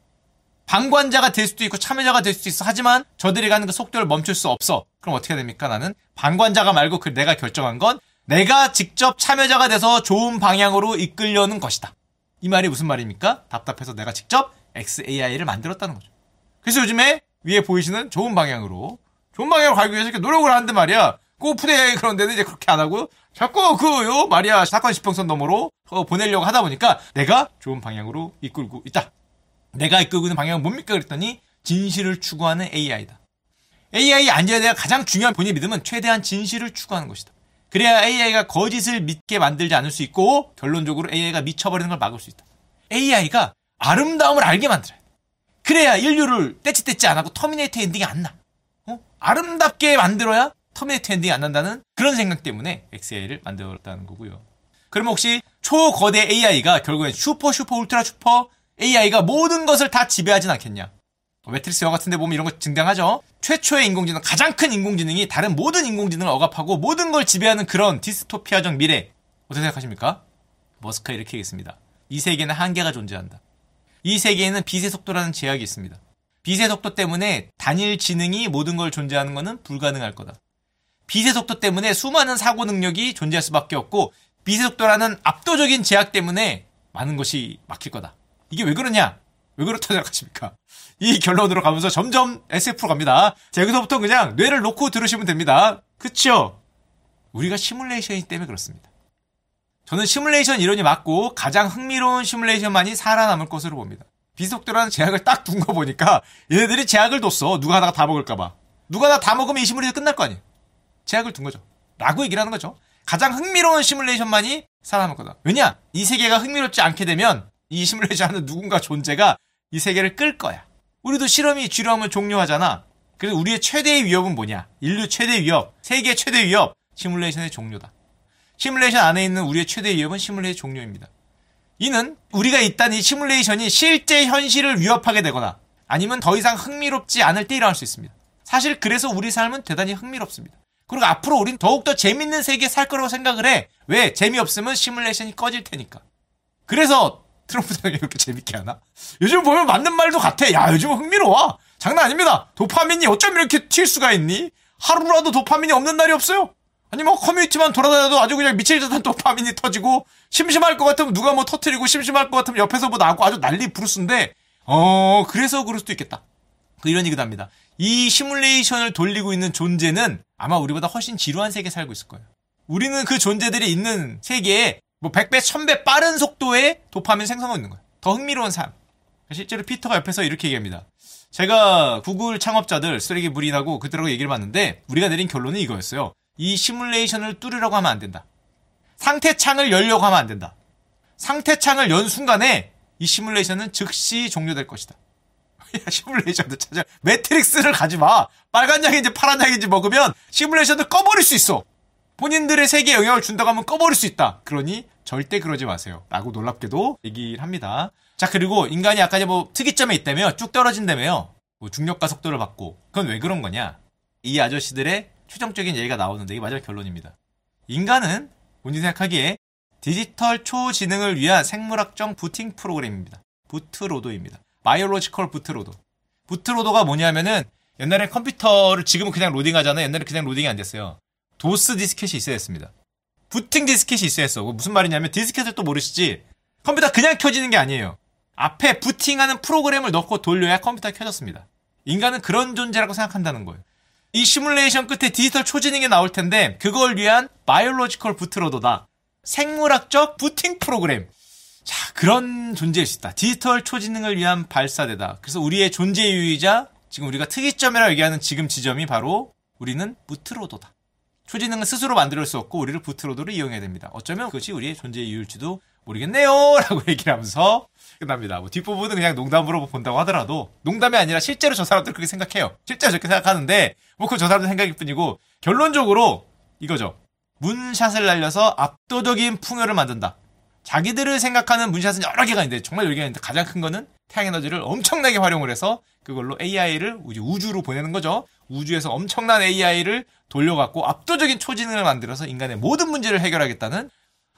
S1: 방관자가 될 수도 있고 참여자가 될 수도 있어. 하지만 저들이 가는 그 속도를 멈출 수 없어. 그럼 어떻게 됩니까? 나는 방관자가 말고 그 내가 결정한 건 내가 직접 참여자가 돼서 좋은 방향으로 이끌려는 것이다. 이 말이 무슨 말입니까? 답답해서 내가 직접 엑스에이아이를 만들었다는 거죠. 그래서 요즘에 위에 보이시는 좋은 방향으로 좋은 방향으로 가기 위해서 이렇게 노력을 하는데 말이야. 그 오픈에이아이 그런 데는 이제 그렇게 안 하고 자꾸 그요 말이야 사건 지평선 너머로 보내려고 하다 보니까 내가 좋은 방향으로 이끌고 있다. 내가 이끌고 있는 방향은 뭡니까? 그랬더니 진실을 추구하는 에이아이다. 에이아이 안전에 대한 가장 중요한 본인의 믿음은 최대한 진실을 추구하는 것이다. 그래야 에이아이가 거짓을 믿게 만들지 않을 수 있고 결론적으로 에이아이가 미쳐버리는 걸 막을 수 있다. 에이아이가 아름다움을 알게 만들어야 돼. 그래야 인류를 떼찌떼찌 안 하고 터미네이터 엔딩이 안 나. 어? 아름답게 만들어야 터미네이터 엔딩이 안 난다는 그런 생각 때문에 엑스에이아이를 만들었다는 거고요. 그러면 혹시 초거대 에이아이가 결국엔 슈퍼 슈퍼 울트라 슈퍼 에이아이가 모든 것을 다 지배하진 않겠냐. 매트릭스 영화 같은 데 보면 이런 거 등장하죠. 최초의 인공지능, 가장 큰 인공지능이 다른 모든 인공지능을 억압하고 모든 걸 지배하는 그런 디스토피아적 미래. 어떻게 생각하십니까? 머스크가 이렇게 얘기했습니다. 이 세계에는 한계가 존재한다. 이 세계에는 빛의 속도라는 제약이 있습니다. 빛의 속도 때문에 단일 지능이 모든 걸 존재하는 것은 불가능할 거다. 빛의 속도 때문에 수많은 사고 능력이 존재할 수밖에 없고 빛의 속도라는 압도적인 제약 때문에 많은 것이 막힐 거다. 이게 왜 그러냐? 왜 그렇다고 생각하십니까? 이 결론으로 가면서 점점 에스에프로 갑니다. 자, 여기서부터 그냥 뇌를 놓고 들으시면 됩니다. 그쵸? 우리가 시뮬레이션이기 때문에 그렇습니다. 저는 시뮬레이션 이론이 맞고 가장 흥미로운 시뮬레이션만이 살아남을 것으로 봅니다. 비속도라는 제약을 딱 둔 거 보니까 얘네들이 제약을 뒀어. 누가 하다가 다 먹을까봐. 누가 다 다 먹으면 이 시뮬레이션 끝날 거 아니에요. 제약을 둔 거죠. 라고 얘기를 하는 거죠. 가장 흥미로운 시뮬레이션만이 살아남을 거다. 왜냐? 이 세계가 흥미롭지 않게 되면 이 시뮬레이션 하는 누군가 존재가 이 세계를 끌 거야. 우리도 실험이 지루하면 종료하잖아. 그래서 우리의 최대의 위협은 뭐냐? 인류 최대 위협, 세계 최대 위협, 시뮬레이션의 종료다. 시뮬레이션 안에 있는 우리의 최대 위협은 시뮬레이션 종료입니다. 이는 우리가 있다는 이 시뮬레이션이 실제 현실을 위협하게 되거나 아니면 더 이상 흥미롭지 않을 때 일어날 수 있습니다. 사실 그래서 우리 삶은 대단히 흥미롭습니다. 그리고 앞으로 우린 더욱더 재밌는 세계에 살 거라고 생각을 해. 왜? 재미없으면 시뮬레이션이 꺼질 테니까. 그래서 트럼프 대통령이 이렇게 재밌게 하나? 요즘 보면 맞는 말도 같아. 야, 요즘은 흥미로워. 장난 아닙니다. 도파민이 어쩜 이렇게 튈 수가 있니? 하루라도 도파민이 없는 날이 없어요. 아니 뭐 커뮤니티만 돌아다녀도 아주 그냥 미칠 듯한 도파민이 터지고 심심할 것 같으면 누가 뭐 터트리고 심심할 것 같으면 옆에서 뭐 나고 아주 난리 부르스인데 어 그래서 그럴 수도 있겠다. 이런 얘기도 합니다. 이 시뮬레이션을 돌리고 있는 존재는 아마 우리보다 훨씬 지루한 세계에 살고 있을 거예요. 우리는 그 존재들이 있는 세계에 뭐 백 배, 천 배 빠른 속도의 도파민 생성하고 있는 거예요. 더 흥미로운 삶. 실제로 피터가 옆에서 이렇게 얘기합니다. 제가 구글 창업자들 쓰레기 불인하고 그들하고 얘기를 봤는데 우리가 내린 결론은 이거였어요. 이 시뮬레이션을 뚫으려고 하면 안 된다. 상태창을 열려고 하면 안 된다. 상태창을 연 순간에 이 시뮬레이션은 즉시 종료될 것이다. 야, 시뮬레이션도 찾아. 매트릭스를 가지 마. 빨간 약인지 파란 약인지 먹으면 시뮬레이션을 꺼버릴 수 있어. 본인들의 세계에 영향을 준다고 하면 꺼버릴 수 있다. 그러니 절대 그러지 마세요. 라고 놀랍게도 얘기를 합니다. 자, 그리고 인간이 아까 뭐 특이점에 있다며 쭉 떨어진다며요. 뭐 중력과 속도를 받고. 그건 왜 그런 거냐? 이 아저씨들의 최종적인 얘기가 나오는데 이게 마지막 결론입니다. 인간은 본인이 생각하기에 디지털 초지능을 위한 생물학적 부팅 프로그램입니다. 부트로더입니다. 바이올로지컬 부트로더. 부트로더가 뭐냐면은 옛날에 컴퓨터를 지금은 그냥 로딩하잖아요. 옛날에 그냥 로딩이 안 됐어요. 도스 디스켓이 있어야 했습니다. 부팅 디스켓이 있어야 했어. 무슨 말이냐면 디스켓을 또 모르시지. 컴퓨터 그냥 켜지는 게 아니에요. 앞에 부팅하는 프로그램을 넣고 돌려야 컴퓨터가 켜졌습니다. 인간은 그런 존재라고 생각한다는 거예요. 이 시뮬레이션 끝에 디지털 초지능이 나올 텐데 그걸 위한 바이올로지컬 부트로더다. 생물학적 부팅 프로그램. 자, 그런 존재일 수 있다. 디지털 초지능을 위한 발사대다. 그래서 우리의 존재 이유이자 지금 우리가 특이점이라고 얘기하는 지금 지점이 바로 우리는 부트로더다. 초지능은 스스로 만들 수 없고 우리를 부트로더로 이용해야 됩니다. 어쩌면 그것이 우리의 존재 이유일지도 모르겠네요. 라고 얘기를 하면서 끝납니다. 뭐 뒷부분은 그냥 농담으로 본다고 하더라도 농담이 아니라 실제로 저 사람들 그렇게 생각해요. 실제로 저렇게 생각하는데 뭐 그건 저 사람들 생각일 뿐이고 결론적으로 이거죠. 문샷을 날려서 압도적인 풍요를 만든다. 자기들을 생각하는 문샷은 여러 개가 있는데 정말 여러 개가 있는데 가장 큰 거는 태양에너지를 엄청나게 활용을 해서 그걸로 에이아이를 우주로 보내는 거죠. 우주에서 엄청난 에이아이를 돌려갖고 압도적인 초지능을 만들어서 인간의 모든 문제를 해결하겠다는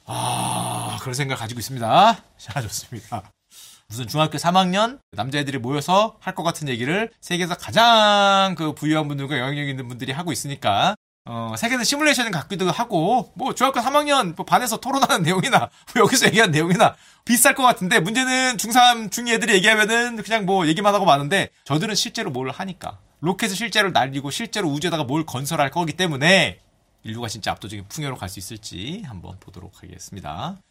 S1: 아 그런 생각을 가지고 있습니다. 자, 좋습니다. 무슨 중학교 삼 학년 남자애들이 모여서 할 것 같은 얘기를 세계에서 가장 그 부유한 분들과 영향력 있는 분들이 하고 있으니까 어, 세계는 시뮬레이션을 갖기도 하고, 뭐, 중학교 삼 학년 뭐 반에서 토론하는 내용이나, 뭐 여기서 얘기하는 내용이나 비쌀 것 같은데, 문제는 중삼, 중이 애들이 얘기하면은 그냥 뭐 얘기만 하고 마는데, 저들은 실제로 뭘 하니까. 로켓을 실제로 날리고, 실제로 우주에다가 뭘 건설할 거기 때문에, 인류가 진짜 압도적인 풍요로 갈 수 있을지 한번 보도록 하겠습니다.